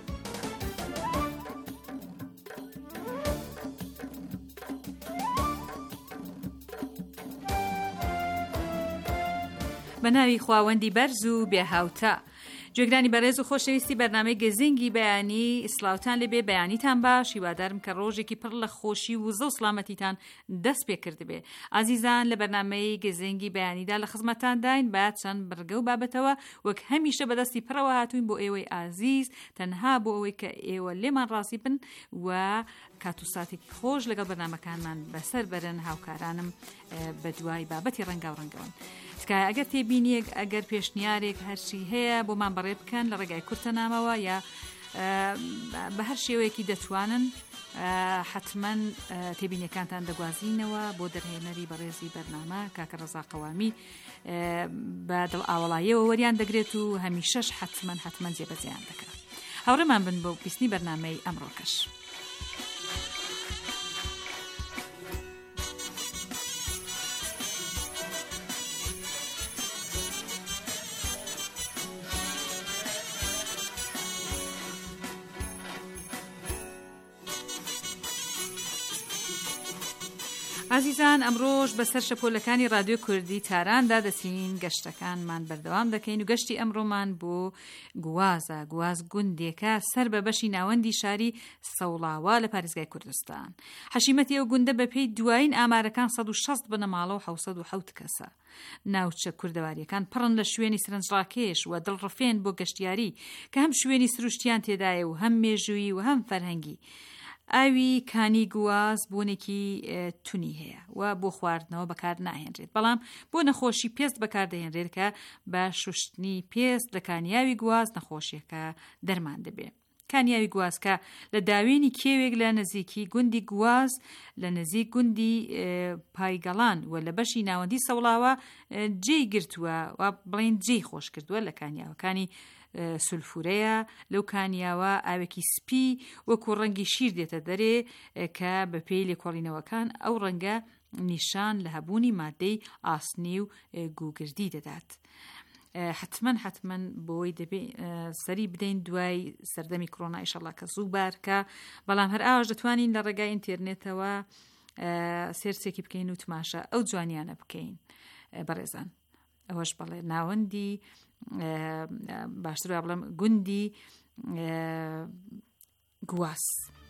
بە ناوی خواوەندی بەرز و بێهاوتە. جێگرانی بەڕێز و خۆشەویستی بەرنامەی گەزینگی بەیانی، سلااوتان لەبێ بەیانیتان باش، هیوادارم کە ڕۆژێکی پڕ لە خۆشی و زە و سلامەتیتان دەست پێ کرد بێ. ئازیزان، لە بەرنامەی گەزینگی بەیانیدا لە خزمەتان داین با چەند بڕگە و بابەتەوە وەک هەمیشە بەدەستی پڕەوە هاتوین بۆ ئێوەی ئازیز، تەنها بۆ ئەوەی کە ئێوە لێمان ڕاستی بن و کات و ساتێکی خۆش لەگەڵ بەرنامەکانمان بەسەر بەرن. هاوکارانم بە دوای بابەتی ڕەنگا و ڕەنگەون. تکایە ئەگەر تێبینیەک ئەگەر پێشنیارێک هەرچی هەیە بۆمان بەڕێ بکەن لە ڕێگای کورتەنامەوە یا بە هەر شێوەیەکی دەتوانن، حتما تێبینیەکانتان دەگوازینەوە بۆ دەرهێنەری بەڕێزی بەرنامە کاکە ڕەزا قەوامی، بە دڵ ئاوەڵاییەوە وەریان دەگرێت و هەمیشەش حتما حتما جێبەجێیان دەکات. هاوڕێمان بن بۆ پیسنی بەرنامەی ئەمڕۆکەش. عزیزان، ئەمڕۆژ بەسەر شەپۆلەکانی رادیۆ کوردی تاراندا دەچین، گەشتەکانمان بەردەوام دەکەین و گەشتی ئەمڕۆمان بۆ گوازە. گواز گوندێکە سەر بە بەشی ناوەندی شاری سەوڵاوە لە پارێزگای کوردستان. حەشیمەتی ئەو گوندە بە پێی دوایین ئامارەکان سەد و شەست بنەماڵە و حەوسەد و حەوت کەسە. ناوچە کوردەواریەکان پڕن لە شوێنی سرنجڕاکێش و دڵڕفێن بۆ گەشتیاری کە هەم شوێنی سروشتیان تێدایە و هەم مێژووی و هەم فەرهەنگی. ئاوی کانی گواز بوونێکی تونی هەیە و بۆ خواردنەوە بەکار ناهێنرێت، بەڵام بۆ نەخۆشی پێست بەکاردەهێنرێت کە بە شوشتنی پێست لە کانیاوی گواز نەخۆشیەکە دەرمان دەبێت. کانیاوی گوازکە لە داوێنی کێوێک لە نزیکی گوندی گواز لە نزیک گوندی پایگەڵان و لە بەشی ناوەندی سەوڵاوە جێی گرتووە و بڵێن جێی خۆش کردووە لە کانیاوەکانی سولفورەیە. لەو کانیاوە ئاوێکی سپی وەکو ڕەنگی شیر دێتە دەرێ کە بە پێی لێکۆڵینەوەکان ئەو ڕەنگە نیشان لە هەبوونی مادەی ئاسنی و گوگردی دەدات. حتمما حتمما بۆی دەبێ سەری بدەین دوای سەردەمی کۆڕۆنا ئیشەڵڵا کە زوو بارکە بەڵام هەر ئاوەش دەتوانین لە ڕێگای ئینترنێتەوە سێرسێکی بکەین و تماشا ئەو جوانیانە بکەین بەڕێزان ئەوەش بەڵێ ناوەندی باشتر بڵێم گوندی گواس.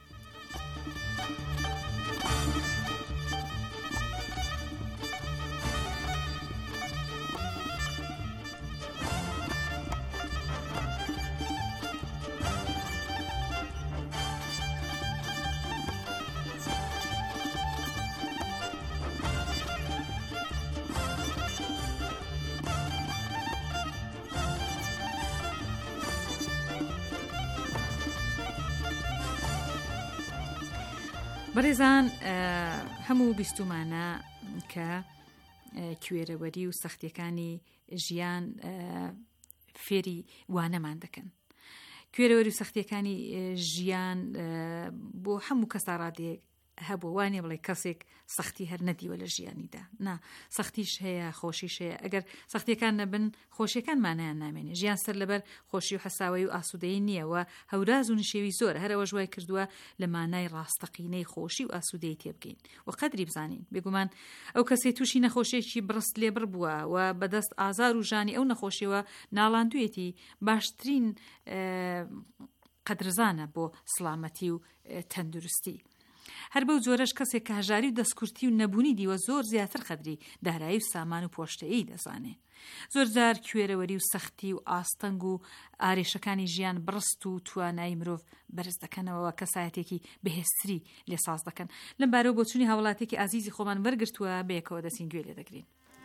بەڕێزان هەموو بیستومانە کە کوێرەوەری و سەختیەکانی ژیان فێری وانەمان دەکەن. کوێرەوەری و سەختیەکانی ژیان بۆ هەموو کەسا ڕادێک هەبوو وانێ بڵێ کەسێک سەختی هەر نەدیوە لە ژیانیدا نا سەختیش هەیە خۆشیش هەیە ئەگەر سەختیەکان نەبن خۆشیەکان مانایان نامێنێ ژیان سەر لەبەر خۆشی و حەساوی و ئاسوودەیی نییەوە هەوراز و نشێوی زۆر هەرەوە ژوای کردووە لە مانای ڕاستەقینەی خۆشی و ئاسوودەیی تێبگەین و قەدری بزانین بێگومان ئەو کەسێ تووشی نەخۆشیێکی بڕست لێبڕ بووە و بەدەست ئازار و ژانی ئەو نەخۆشیەوە ناڵاندوێتی باشترین قەدرزانە بۆ سڵامەتی و تەندروستی. هەر بەو جۆرەش کەسێک کە هەژاری و دەستکورتی و نەبوونی دیوە زۆر زیاتر قەدری دارایی و سامان و پۆشتەیی دەزانێ. زۆر جار کوێرەوەری و سەختی و ئاستەنگ و ئارێشەکانی ژیان بڕست و توانایی مرۆڤ بەرز دەکەنەوە کەسایەتێکی بەهێزتری لێ ساز دەکەن. لەم بارەوە بۆچوونی هاوڵاتێکی ئازیزی خۆمان وەرگرتووە بەیەکەوە دەستین گوێ لێ دەگرین.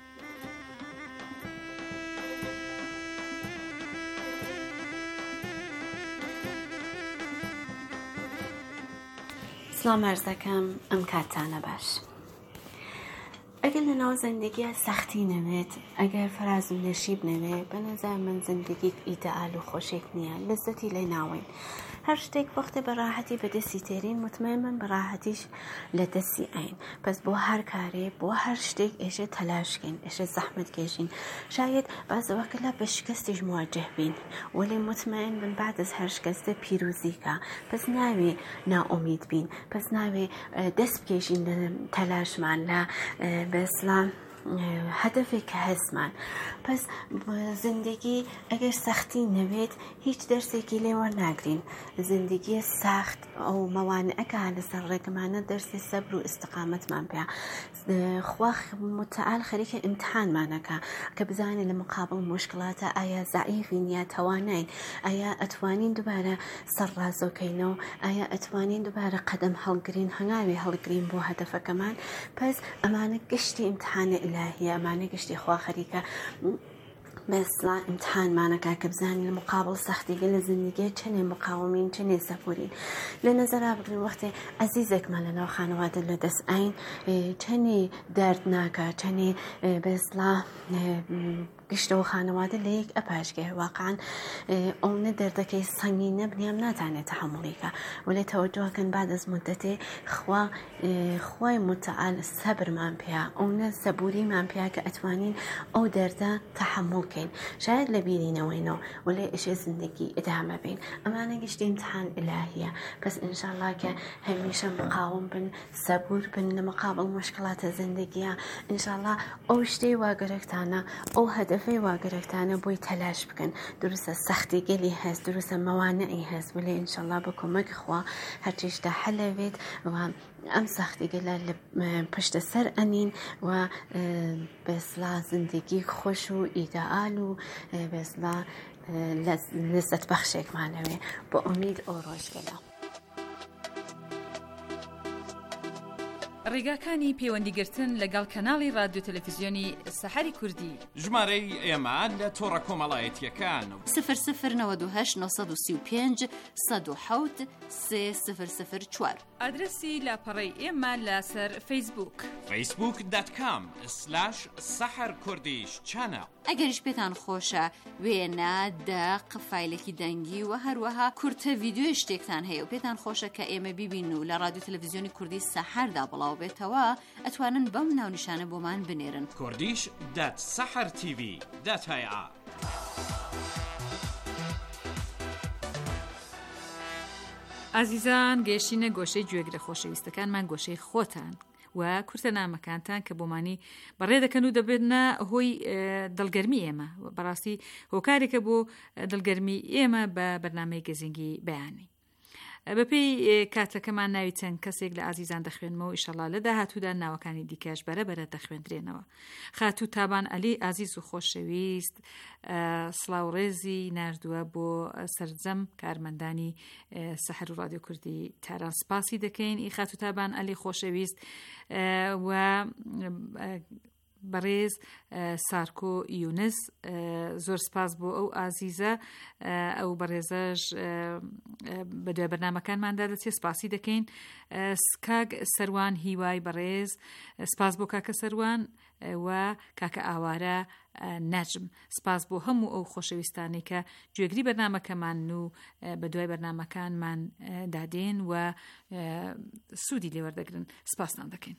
سلام عرض دەکەم ئەم کاتانە باش. ئەگەر لە ناو زەندگیە سەختی نەوێت ئەگەر فراز و نەشیب نەوێت بە نەزار من زەندگی ئیدئال و خۆشێک نییە لەزەتی لێ ناوێن هەر شتێک وەختە بەڕاحەتی بەدەستی تێرین مطمئن من بەڕاحەتیش لە دەستی ئاین پس بۆ هەر کارێ بۆ هەر شتێک ئێشە تەلاشکەین ئێشە زەحمەت کێشین شاید بازەوەکەلا بە شکستیش مواجه بین وەڵێ مطمئن من بعد از هەر شکستە پیرۆزیکە پس ناوێ نائومید بین پس ناوێ دەست بکێشین لە تەلاشمان لە بەسلام هەدەفێک کە هەستمان پس زندگی ئەگەر سەختی نەوێت هیچ دەرسێکی لێ وەرناگرین زندگیە ساخت ئەو مەوانەکە لەسەر ڕێگەمانە دەرسی سەبر و ئیستقامەتمان پێ خوا متعال خەریکە ئیمتحانمانەکە کە بزانین لە مقابل مشکلاتە ئایا زەعیفین یا تەوانین ئایا ئەتوانین دووبارە سەرڕازۆکەینەوە ئایا ئەتوانین دووبارە قەدەم هەڵگرین هەنگاوی هەڵگرین بۆ هەدەفەکەمان پس ئەمانە گشتی ئیمتحانە ئیلاهیە ئەمانە گشتی خوا خەریکە بەسڵا ئیمتحانمانەکە کە بزانین لە مقابل سەختیگە لە زندگی چەنێ مقاومین چەنێ سەبورین لە نەزەرا بگرین وەختێ عەزیزێکمان لەناو خانەوادە لە دەست ئاین چەنێ دەرد ناکە چەنێ بەسڵا گشتەوە خانەوادە لە یەک ئەپاشگێ واقعاً ئەوە دەردەکەی سەنگینە بنیام ناتوانێت تەحەموڵیکە وەلێ تەوەجۆکەن بعد از مدەتێ خوا خوای متعال سەبرمان پێیا ئەوە سەبوریمان پێیا کە ئەتوانین ئەو دەردە تەحەموڵکەین شاید لە بیرینەوەینەوە وەلێ ئێشێ زندگی ئدامە بین ئەمانە گشتی ئیمتحان ئیلاهیە پس ئینشاءالله کە هەمیشە مقاوم بن سەبور بن لە مقابل مشکلاتە زندگیە ئینشاءالله ئەو شتەی واگەرەکتانە ئەو هەدەف فێ واگەرەکتانە بۆی تەلاش بکەن دروستە سەختی گەلی هەست دروستە مەوانەی هەست وەلێ ئینشاءالله بە کۆمەکی خوا هەرچیشدا حەلەوێت و ئەم سەختیگەلە لە پشتە سەر ئەنین و بەسڵا زندگی خۆش و ئیدئال و بەسڵا لەزەت بەخشێکمانەوێ بۆ ئومید ئەو ڕۆژگەلە ڕێگاکانی پەیوەندیگرتن لەگەڵ کەناڵی رادیۆ تەلەڤیزیۆنی سەحەری کوردی ژمارەی ئێمە لە تۆڕە کۆمەڵایەتیەکان صفر صفر نود و هەشت نۆ سەد و سی و پێنج سەد و حەوت سێ صفر صفر چوار ئادرسی لاپەڕەی ئێمە لەسەر فەیسبووک فەیسبووک دات کام سلاش سەحەر کوردیش چانە ئەگەریش پێتان خۆشە وێنە دەق فایلێکی دەنگی و هەروەها کورتە ڤیدیۆی شتێکتان هەیە و پێتان خۆشە کە ئێمە بیبین و لە رادیۆ تەلەڤیزیۆنی کوردی سەحەردا بڵاو بێتەوە ئەتوانن بەم ناونیشانە بۆمان بنێرن کوردیش دات سەحەر تیڤی دات هەیە ئازیزان گەشتینە گۆشەی گوێگرە خۆشەویستەکانمان گۆشەی خۆتان و کورتە نامەکانتان کە بۆمانی بەڕێ دەکەن و دەبێنە هۆی دڵگەرمی ئێمە بەڕاستی هۆکارێکە بۆ دڵگەرمی ئێمە بە بەرنامەی گەزینگی بەیانی. بەپێی کاتەکەمان ناوی چەند کەسێک لە ئازیزان دەخوێنمەوە ئیشەڵا لە داهاتوودا ناوەکانی دیکەش بەرەبەرە دەخوێندرێنەوە. خاتوو تابان عەلی ئازیز و خۆشەویست سڵاوڕێزی ناردووە بۆ سەرجەم کارمەندانی سەحر و ڕادیۆ کوردی تاران سپاسی دەکەین. ئی خاتوو تابان عەلی خۆشەویست و بەڕێز سارکۆ یونس زۆر سپاس بۆ ئەو ئازیزە ئەو بەڕێزەش بە دوای بەرنامەکانماندا دەچێت سپاسی دەکەین. کاک سەروان هیوای بەڕێز سپاس بۆ کاکە سەروان و کاکە ئاوارە نەجم سپاس بۆ هەموو ئەو خۆشەویستانی کە گوێگری بەرنامەکەمان و بە دوای بەرنامەکانمان دادێن و سوودی لێوەردەگرن سپاسان دەکەین.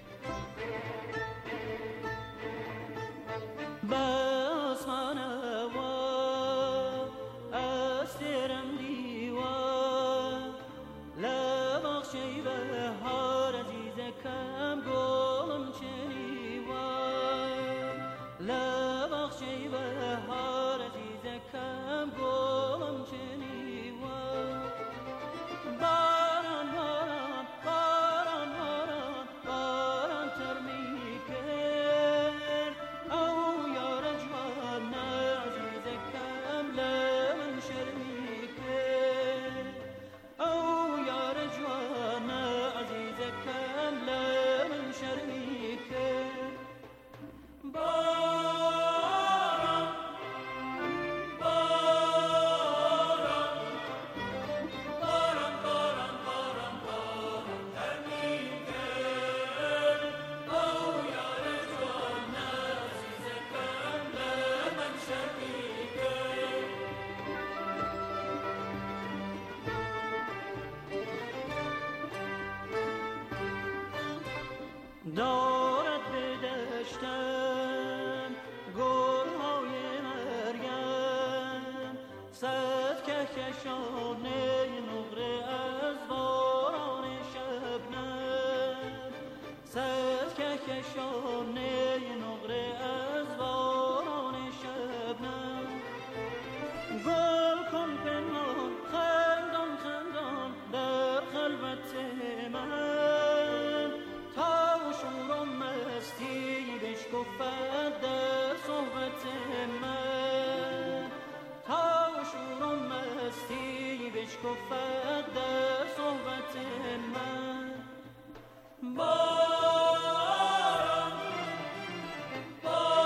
دارد بدشتم گلهای مریم صد کهکشانه نقره از باران شبنم صد کهکشانه نقره از باران شبنم گل کن پنهان خندان خندان در خلوت من بشکفت در صحبت من تا شورم مستی بشکفت در صحبت من باران باران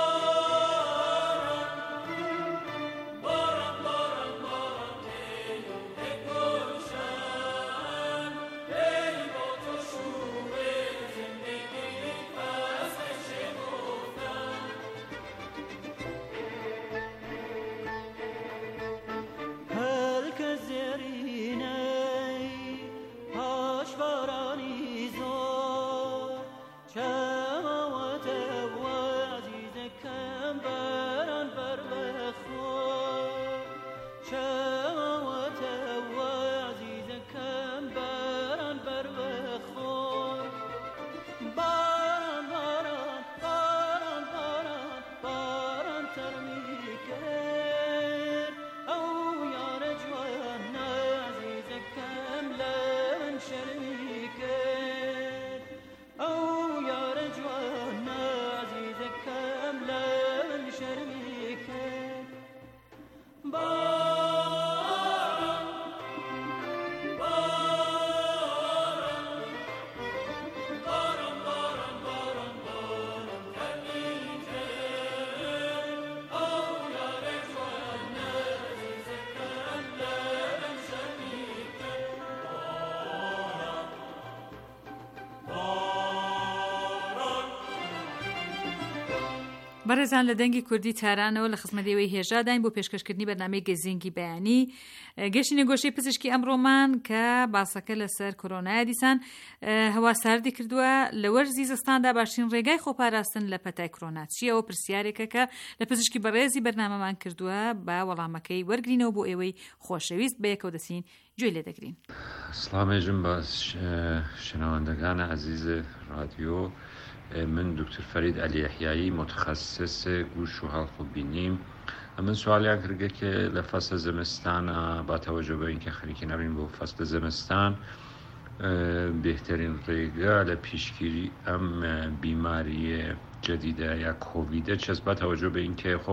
بەڕێزان لە دەنگی کوردی تارانەوە لە خزمەتەوەی هێژاداین بۆ پێشکەشکردنی بەرنامەی گەزینگی بەیانی گەشتی نەگۆشەی پزیشکی ئەمڕۆمان کە باسەکە لەسەر کۆرۆنای دیسان هەوا ساردی کردووە لە وەرزی زستاندا باشترین ڕێگای خۆپاراستن لە پەتای کۆرۆنا چیەوە پرسیارێکە کە لە پزیشکی بەڕێزی بەرنامەمان کردووە بە وەڵامەکەی وەرگرینەوە بۆ ئێوەی خۆشەویست بە یەکەوە دەچین گوێ لێ دەگرین. سڵامێژم بە شنەوەندەکانی عزیز رادیۆ، من دکتر فرید علی یحیایی متخصص گوش و حلق و بینیم. من سوالیان کرده که لفصل زمستان با توجه به اینکه خریکی نبین با فصل زمستان بهترین ریگه لپیشگیری ام بیماری جدیده یا کوویده چیست، با توجه به اینکه خب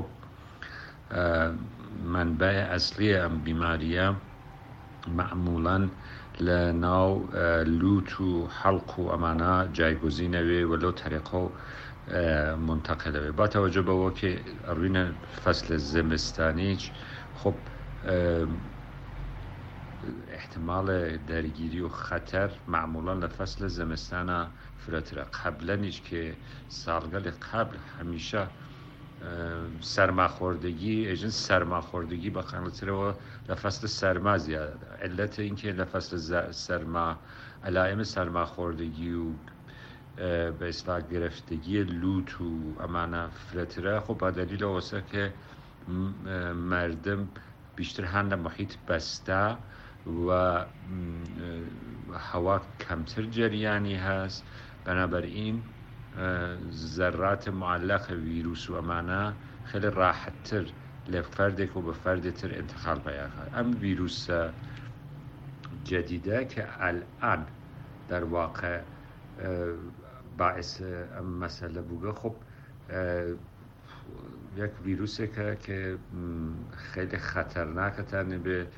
منبع اصلی ام بیماریه معمولاً لناو لوت و حلق و امانه جایگزینه وی ولو طریقه منتقله وی. با توجه به او که روین فصل زمستانی خب احتمال درگیری و خطر معمولا لفصل زمستان فراتره. قبلا نیش که سالگل قبل همیشه سرماخوردگی اجن سرماخوردگی با قنلتره و لفصل سرما زیاده. علت این که لفصل سرما علائم سرماخوردگی و به اصطلاح گرفتگی لوت و امانه فراتره خب با دلیل واسه که مردم بیشتر هند محیط بسته و هوا کمتر جریانی هست، بنابراین ذرات معلق ویروس و امانه خیلی راحت تر لفرد که به فرد تر انتقال بیاید. ام ویروس جدیده که الان در واقع باعث مسئله بوده، خب یک ویروسی که که خیلی خطرناکه تنه به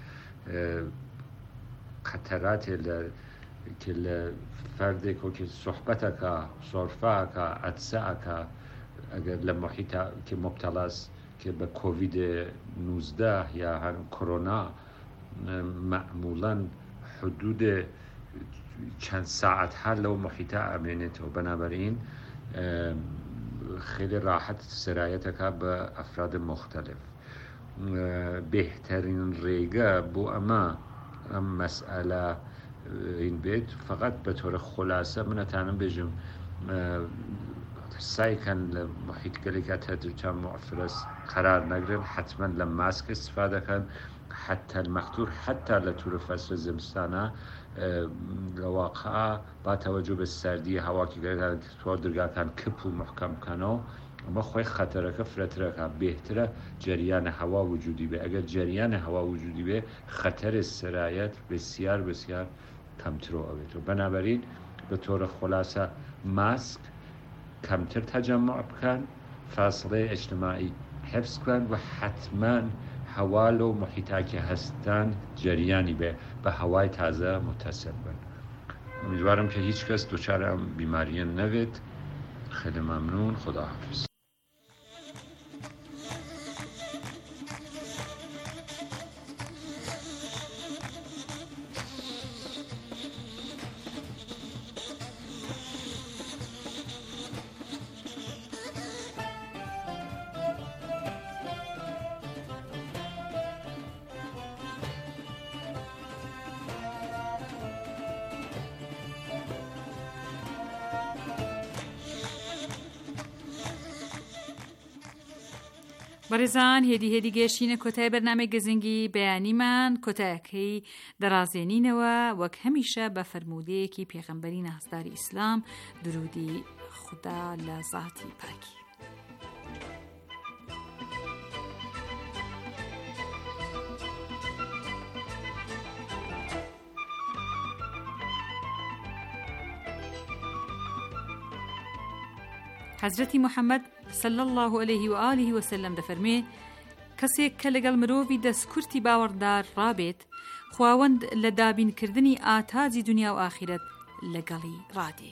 خطرات که فردی که صحبت که صرفه که عدسه که اگر لمحیط که مبتلا است که به کووید نوزده یا هم کرونا معمولا حدود چند ساعت ها لو محیط امنیت و بنابراین خیلی راحت سرایت که به افراد مختلف. بهترین ریگه بو اما مسئله این بیت فقط به طور خلاصه من تنم بجم سعی کن محیط گلی که تدریجا معفرس قرار نگرن، حتما لماسک استفاده کن، حتی المقدور حتی لطور فصل زمستانه لواقع با توجه به سردی هوا که گرد تو درگاه کن کپ و محکم کنو اما خوی خطره که فراتره که بهتره جریان هوا وجودی به. اگر جریان هوا وجودی به خطر سرایت بسیار بسیار کمتر و آوید. بنابراین به طور خلاصه ماسک، کمتر تجمع بکن، فاصله اجتماعی حفظ کن و حتما حوال و محیطه که هستن جریانی به به هوای تازه متصل بن. امیدوارم که هیچ کس دچار بیماری نوید. خیلی ممنون. خداحافظ. بەڕێزان هێدی هێدی گەشتینە کۆتای بەرنامەی گەزینگی بەیانیمان کۆتایەکەی دەڕازێنینەوە وەک هەمیشە بە فەرموودەیەکی پێغەمبەری ناسداری ئیسلام درودی خوددا لە زاتی پاکی. حەزرەتی محەممەد صلی الله عليه و آله و سلم دەفەرمێ کەسێک کە لەگەڵ مرۆڤی دەستکورتی باوەڕدار ڕابێت خواوەند لە دابینکردنی ئاتاجی دنیا و ئاخرەت لەگەڵی ڕادێ.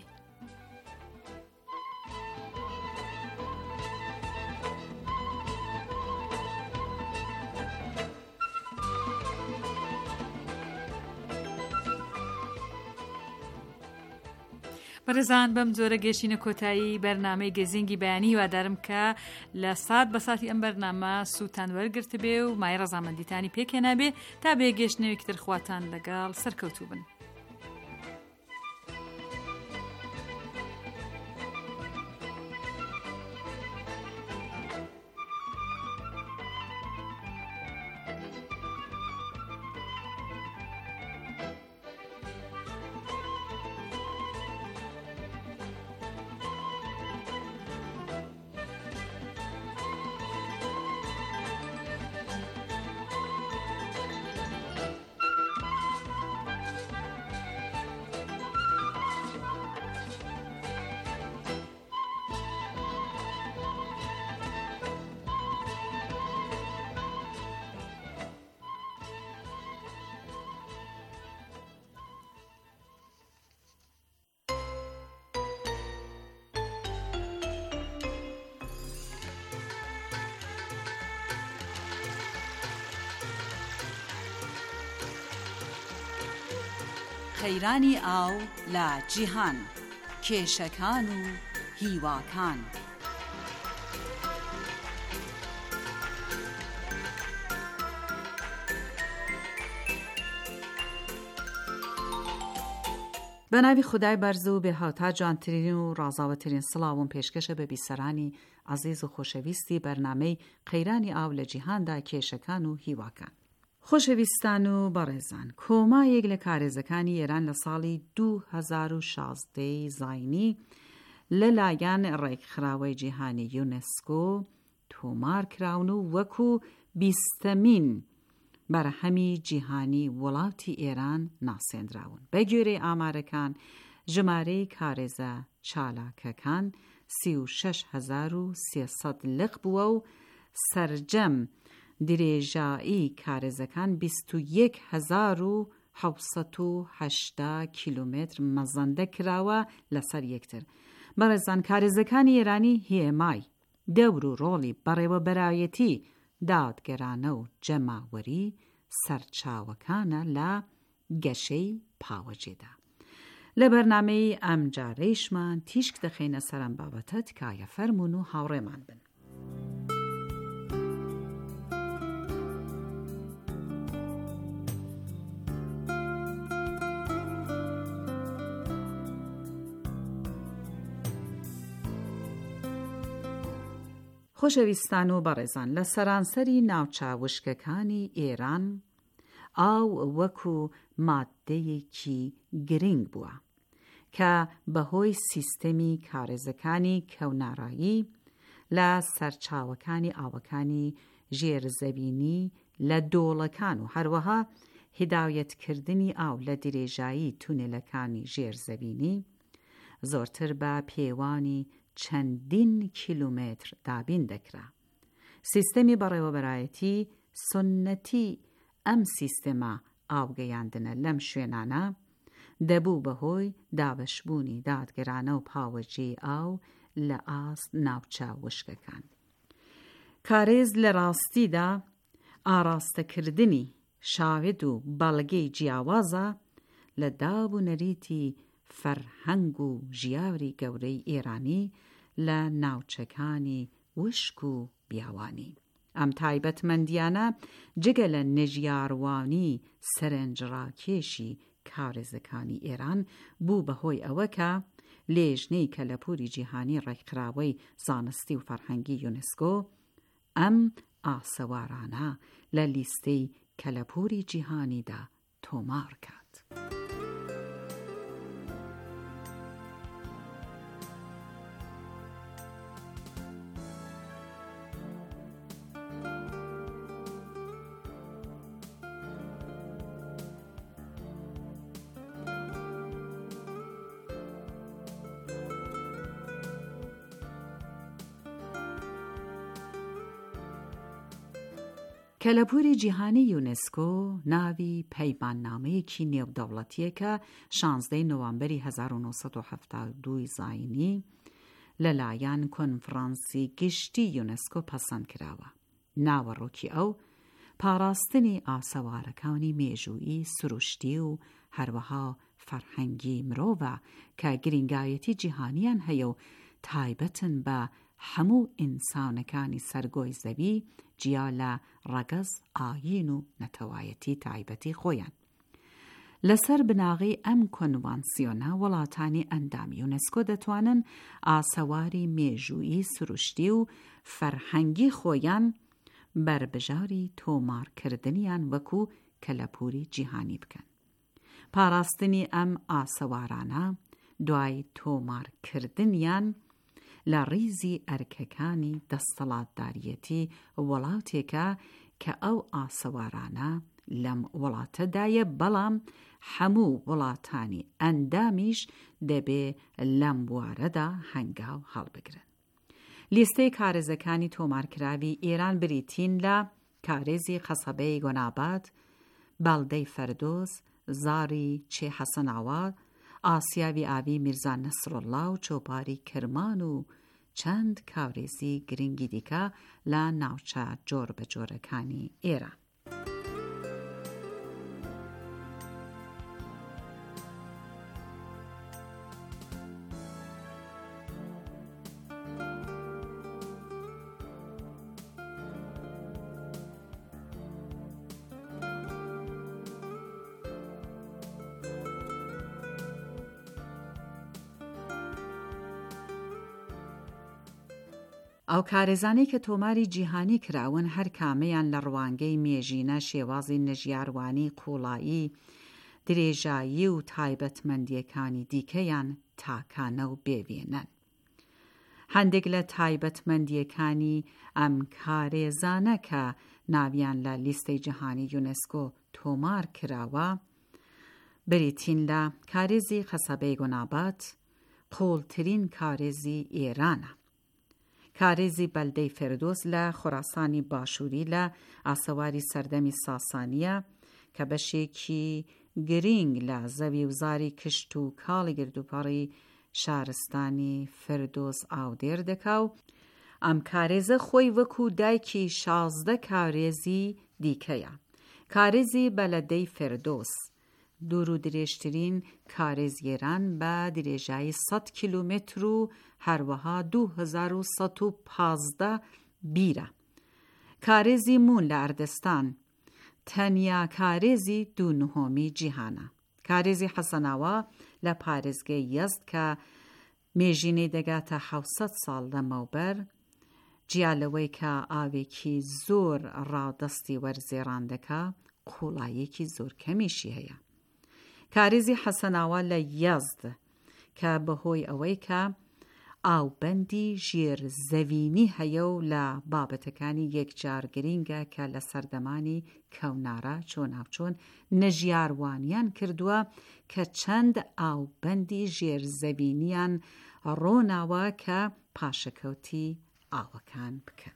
بەڕێزان بەم جۆرە گەشتینە کۆتایی بەرنامەی گەزینگی بەیانی وادارم کە لە سات بە ساتی ئەم بەرنامە سووتان وەرگرت بێ و مای ڕەزامەندیتانی پێکێنابێ تا بێ گەشتنەوەی تر خواتان لەگەڵ سەرکەوتوو بن. قەیرانی ئاو لە جیهان، کێشەکان و هیواکان. بە ناوی خودای بەرز و بێهاوتا جوانترین و ڕازاوەترین سڵاوم پێشکەشە بە بیسەرانی عەزیز و خۆشەویستی بەرنامەی قەیرانی ئاو لە جیهاندا، کێشەکان و هیواکان. خۆشەویستان و بەڕێزان، کۆمایەک لە کارێزەکانی ئێران لە ساڵی دوو هەزار و شازدەی زاینی لەلایەن ڕێکخراوەی جیهانی یونسکۆ تۆمار کراون و وەکو بیستەمین بەرهەمی جیهانی وڵاتی ئێران ناسێنراون. بە گوێرەی ئامارەکان، ژمارەی کارێزە چالاکەکان سی و شەش هەزار و سێسەد لق بووە و سەرجەم درێژایی کارێزەکان بیست و یەک هەزار و حەوت و هەشتا کیلومتر مەزەندە کراوە لەسەر یەکتر. بەڕێزان، کارێزەکانی ئێرانی هێمای دەور و ڕۆڵی بەڕێوەبەرایەتی، دادگەرانە و جەماوەری سەرچاوەکانە لە گەشەی پاوەجێدا. لە بەرنامەی ئەم جارەیشمان تیشک دەخینە سەرم بابەتە، تکایە فەرمون و هاوڕێمان بن. خۆشەویستان و بەڕێزان، لە سەرانسەری ناوچاوشکەکانی ئێران ئاو وەکو ماددەیەکی گرنگ بووە کە بەهۆی سیستەمی کارێزەکانی کەوناڕایی لە سەرچاوەکانی ئاوەکانی ژێرزەبینی لە دۆڵەکان و هەروەها هیدایەتکردنی ئاو لە درێژایی تونێلەکانی ژێرزەبینی زۆرتر بە پێوانی چەندین کیلومتر دابین دەکرا. سیستەمی بەڕێوەبەرایەتی سنەتی ئەم سیستەمە ئاوگەیاندنە لەم شوێنانە دەبوو بەهۆی دابەشبوونی دادگەرانە و پاوەجێی ئاو لە ئاست ناوچە وشکەکان. کارێز لە ڕاستیدا ئاراستەکردنی شاوێد و بەڵگەی جیاوازە لە دابوونەریتی فەرهەنگ و ژیاوری گەورەی ئێرانی لە ناوچەکانی وشک و بیاوانی. ئەم تایبەتمەندیانە جگە لە نەژیاروانی سەرنجڕاکێشی کارێزەکانی ئێران بوو بەهۆی ئەوە کە لێژنەی کەلەپوری جیهانی ڕێکخراوەی زانستی و فەرهەنگی یونسکۆ ئەم ئاسەوارانە لە لیستەی کەلەپوری جیهانیدا تۆمار کات. کەلەپوری جیهانی یونسکۆ ناوی پەیماننامەیەکی نێودەوڵەتیە کە شانزدەی نۆڤەمبەری هەزار و نۆسەد و هەفتاد و دوو زاینی لەلایەن کۆنفرانسی گشتی یونسکۆ پەسەند کراوە. ناوەڕۆکی ئەو پاراستنی ئاسەوارەکانی مێژوویی، سروشتی و هەروەها فەرهەنگی مرۆڤە کە گرنگایەتی جیهانیان هەیە و تایبەتن بە هەموو ئینسانەکانی سەرگۆی زەوی جیا لە ڕەگەز، ئاین و نەتەوایەتی تایبەتی خۆیان. لەسەر بناغی ئەم کۆنڤانسیۆنە وڵاتانی ئەندامی یونسکۆ دەتوانن ئاسەواری مێژوویی سروشتی و فەرهەنگی خۆیان بربژاری تۆمارکردنیان وەکو کەلەپوری جیهانی بکەن. پاراستنی ئەم ئاسەوارانە دوای تۆمارکردنیان لە ڕیزی ئەرکەکانی دەسەڵاتداریەتی وڵاتێکە کە ئەو ئاسەوارانە لەم وڵاتەدایە، بەڵام هەموو وڵاتانی ئەندامیش دەبێ لەم بوارەدا هەنگاو هەڵبگرن. لیستەی کارێزەکانی تۆمارکراوی ئێران بریتین لە کارێزی قەسەبەی گۆناباد، باڵدەی فەردۆس، زاری چێ حەسەناوا، ئاسیاوی ئاوی میرزا نەسرڵڵا و چۆپاری کرمان و چەند کارێزی گرنگی دیکە لە ناوچە جۆر بە جۆرەکانی ئێران. ئەو کارێزانەی کە تۆماری جیهانی کراون هەر کامەیان لە ڕوانگەی مێژینە، شێوازی نەژیاروانی، قوڵایی، درێژایی و تایبەتمەندیەکانی دیکەیان تاکانە و بێوێنن. هەندێک لە تایبەتمەندیەکانی ئەم کارێزانە کە ناویان لە لیستەی جیهانی یونسکۆ تۆمار کراوە بریتین لە کارێزی قەسەبەی گۆناباد، قوڵترین کارێزی ئێرانە. کارێزی بەلدەی فێردۆس لە خۆراسانی باشووری لە ئاسەواری سەردەمی ساسانیە کە بەشێکی گرنگ لە زەوی وزاری کشت و کاڵی گردوپەڕی شارستانی فێردۆس ئاودێر دەکا و ئەم کارێزە خۆی وەکو دایکی شازدە کارێزی دیکەیە. کارێزی بەلدەی فێردۆس دوور و درێژترین کارێزیێران بە درێژایی سەد کیلومتر و هەروەها دوو هەزار و سەد و پازدە بیرە. کارێزی مون لە ئەردستان تەنیا کارێزی دوو نهۆمی جیهانە. کارێزی حەسەناوا لە پارێزگای یەزد کە مێژینەی دەگاتە حەوسەد ساڵ لەمەوبەر، جیالەوەی کە ئاوێکی زۆر ڕاودەستی وەرزێڕان دەکا، قوڵایەکی زۆر کەمیشی هەیە. کارێزی حەسەناوا لە یەزد کە بەهۆی ئەوەی کە ئاوبەندی ژێر زەوینی هەیە و لە بابەتەکانی یەکجار گرینگە کە لە سەردەمانی کەونارە چۆناوچۆن نەژیاروانیان کردووە کە چەند ئاوبەندی ژێر زەوینیان ڕۆناوە کە پاشەکەوتی ئاوەکان بکەن.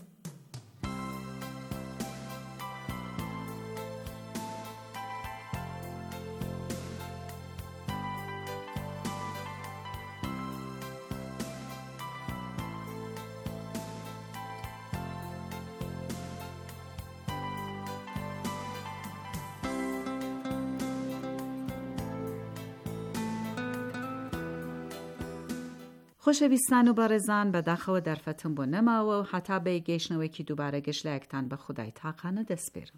خۆشەویستان و بەڕێزان، بەداخەوە دەرفەتم بۆ نەماوە و هەتا بە گەیشتنەوەیکی دووبارە گەشت لە یەکتان بە خودای تاقانە دەسپێرم.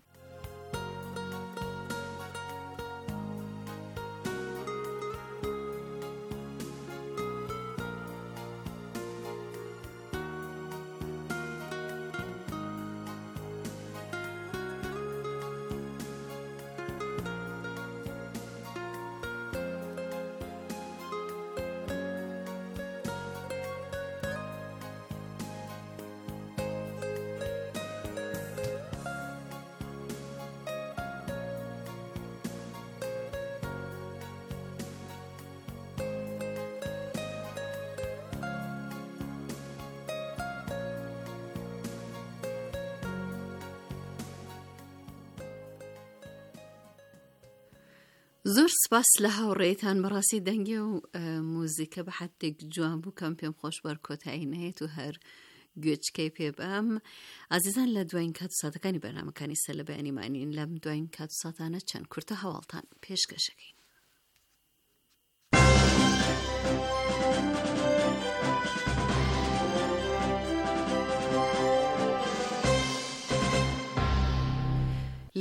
زۆر سپاس لە هاوڕێیتان بەڕاستی دەنگێ و موزیکە بە حەدێک جوان بوو، کەم پێم خۆش بەر کۆتایی نەهێت و هەر گوێچکەی پێ بەم. ئازیزان، لە دوایین کات و ساتەکانی بەرنامەکانی سەر لە بەیانیمانین لەم دوایین کات و ساتانە چەند کورتە هەواڵتان پێشکەشەکەین.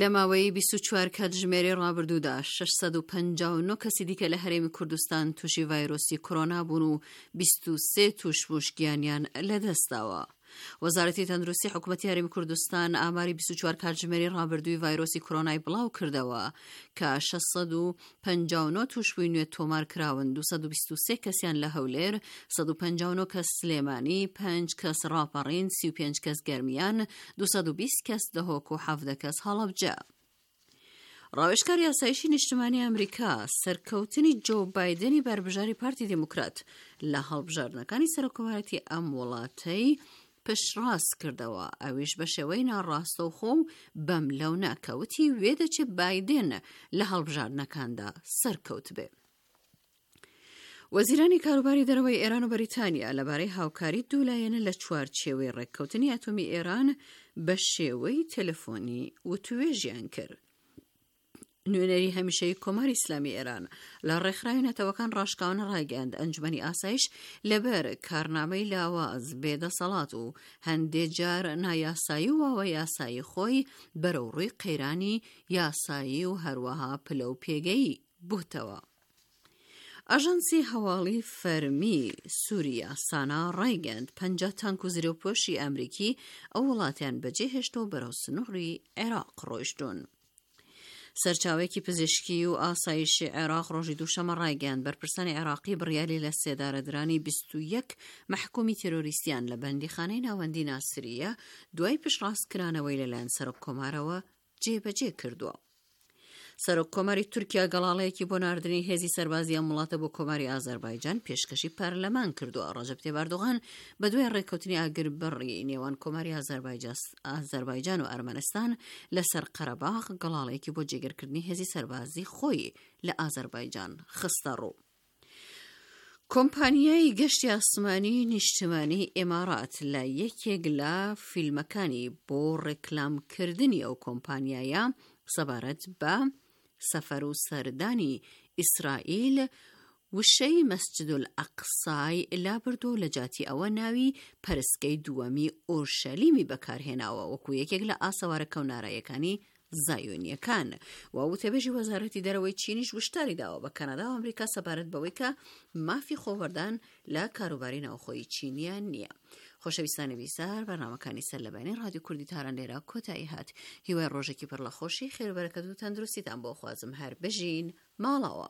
لە ماوەی بیست و چوار کاتژمێری ڕابردوودا شەشسەد و پەنجاو و نۆ کەسی دیکە لە هەرێمی کوردستان تووشی ڤایرۆسی کۆرۆنا بوون و بیست و سێ توش وشکیانیان لەدەستاوە. وەزارەتی تەندروستی حکوومەتی هەرێمی کوردستان ئاماری بیست و چوار کاتژمێری ڕابردووی ڤایرۆسی کۆرۆنای بڵاو کردەوە کە شەشسەد و پەنجاو و نۆ توشبووی نوێ تۆمار کراون، دووسەد و بیست و سێ کەسیان لە هەولێر، سەد و پەنجاو و نۆ کەس سلێمانی، پێنج کەس ڕاپەڕین، سی و پێنج کەس گەرمیان، دووسەد و بیست کەس دهۆک و حەڤدە کەس هەڵەبجە. ڕاوێژکار یاسایشی نیشتمانی ئەمریکا سەرکەوتنی جۆ بایدنی بەربژاری پارتی دموکرات لە هەڵبژاردنەکانی سەرۆکۆمارەتی ئەم وڵاتەی پشتڕاست کردەوە، ئەویش بە شێوەی ناڕاستەوخۆ و بەم لەو ناکەوتی وێ دەچێت بایدن لە هەڵبژاردنەکاندا سەرکەوت بێ. وەزیرانی کاروباری دەرەوەی ئێران و بەریتانیا لەبارەی هاوکاری دوولایەنە لە چوارچێوەی ڕێککەوتنی ئەتۆمی ئێران بە شێوەی تەلەفۆنی وتوێژیان کرد. نوێنەری هەمیشەی کۆماری ئیسلامی ئێران لە ڕێکخراوی نەتەوەکان ڕاشکاوانە ڕایگەاند ئەنجومەنی ئاسایش لەبەر کارنامەی لاواز بێدەسەڵات و هەندێک جار نایاسایی و واوە یاسایی خۆی بەرەو ڕووی قەیرانی یاسایی و هەروەها پلە و پێگەی بووتەوە. ئاژانسی هەواڵی فەرمی سووریا سانا ڕایگەاند پەنجا تانک و زیرەوپۆشی ئەمریکی ئەو وڵاتیان بەجێهێشتە و بەرەو سنووری عێراق ڕۆیشتون. سەرچاوێکی پزیشکی و ئاسایشی عێراق ڕۆژی دووشەمە ڕایگەاند بەرپرسانی عێراقی بڕیاری لە سێدارەدرانی بیست و یەک مەحکومی تێرۆریستیان لە بەندیخانەی ناوەندی ناسریە دوای پشتڕاستکرانەوەی لەلایەن سەرۆککۆمارەوە جێبەجێ کردووە. سەرۆککۆماری تورکیا گەڵاڵەیەکی بۆ ناردنی هێزی سەربازی ئەم وڵاتە بۆ کۆماری ئازەربایجان پێشکەشی پەرلەمان کردووە. ڕەجەب تەیب ئەردۆغان بەدوای ڕێککەوتنی ئاگربڕی نێوان کۆماری ئازەربایجان و ئەرمەنستان لەسەر قەرەباغ گەڵاڵەیەکی بۆ جێگیرکردنی هێزی سەربازی خۆی لە ئازەربایجان خستە ڕوو. کۆمپانیای گەشتی ئاسمانی نیشتمانی ئێمارات لە یەکێک لە فیلمەکانی بۆ ڕێکلامکردنی ئەو کۆمپانیایە سەبارەت بە سەفەر و سەردانی ئیسرائیل وشەی مەسجدول ئەقسای لابردۆ لە جاتی ئەوە ناوی پەرستگەی دووەمی ئۆرشەلیمی بەکارهێناوە وەکو یەکێک لە ئاسەوارە کەونارایەکانی زایۆنیەکان. و وتەبێژی وەزارەتی دەرەوەی چینیش وشتاری داوە بە کەنەدا و ئەمریکا سەبارەت بەوەی کە مافی خۆوەردان لە کاروباری ناوخۆی چینیە نییە. خۆشەویستانی بیسار بەرنامەکانی سەرلەبەینی رادیۆ کوردی تاران لێرە کۆتایی هات. هیوای ڕۆژێکی پڕ لە خۆشی خێربەرەکەت و تەندروستیتان بۆ خوازم هەر بژین ماڵەوە.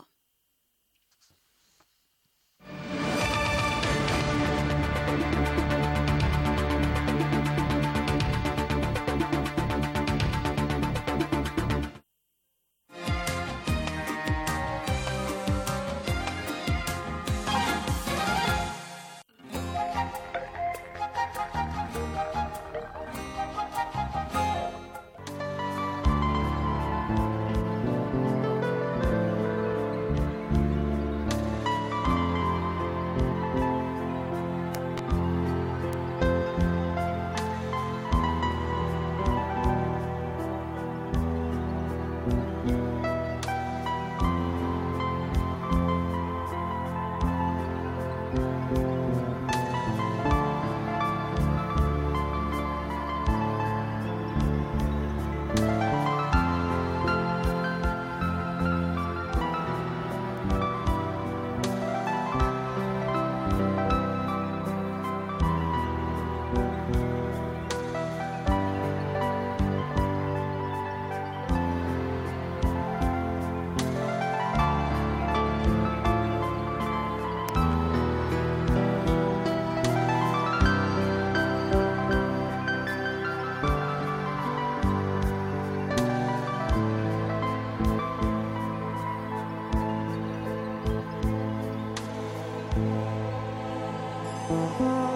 Thank you.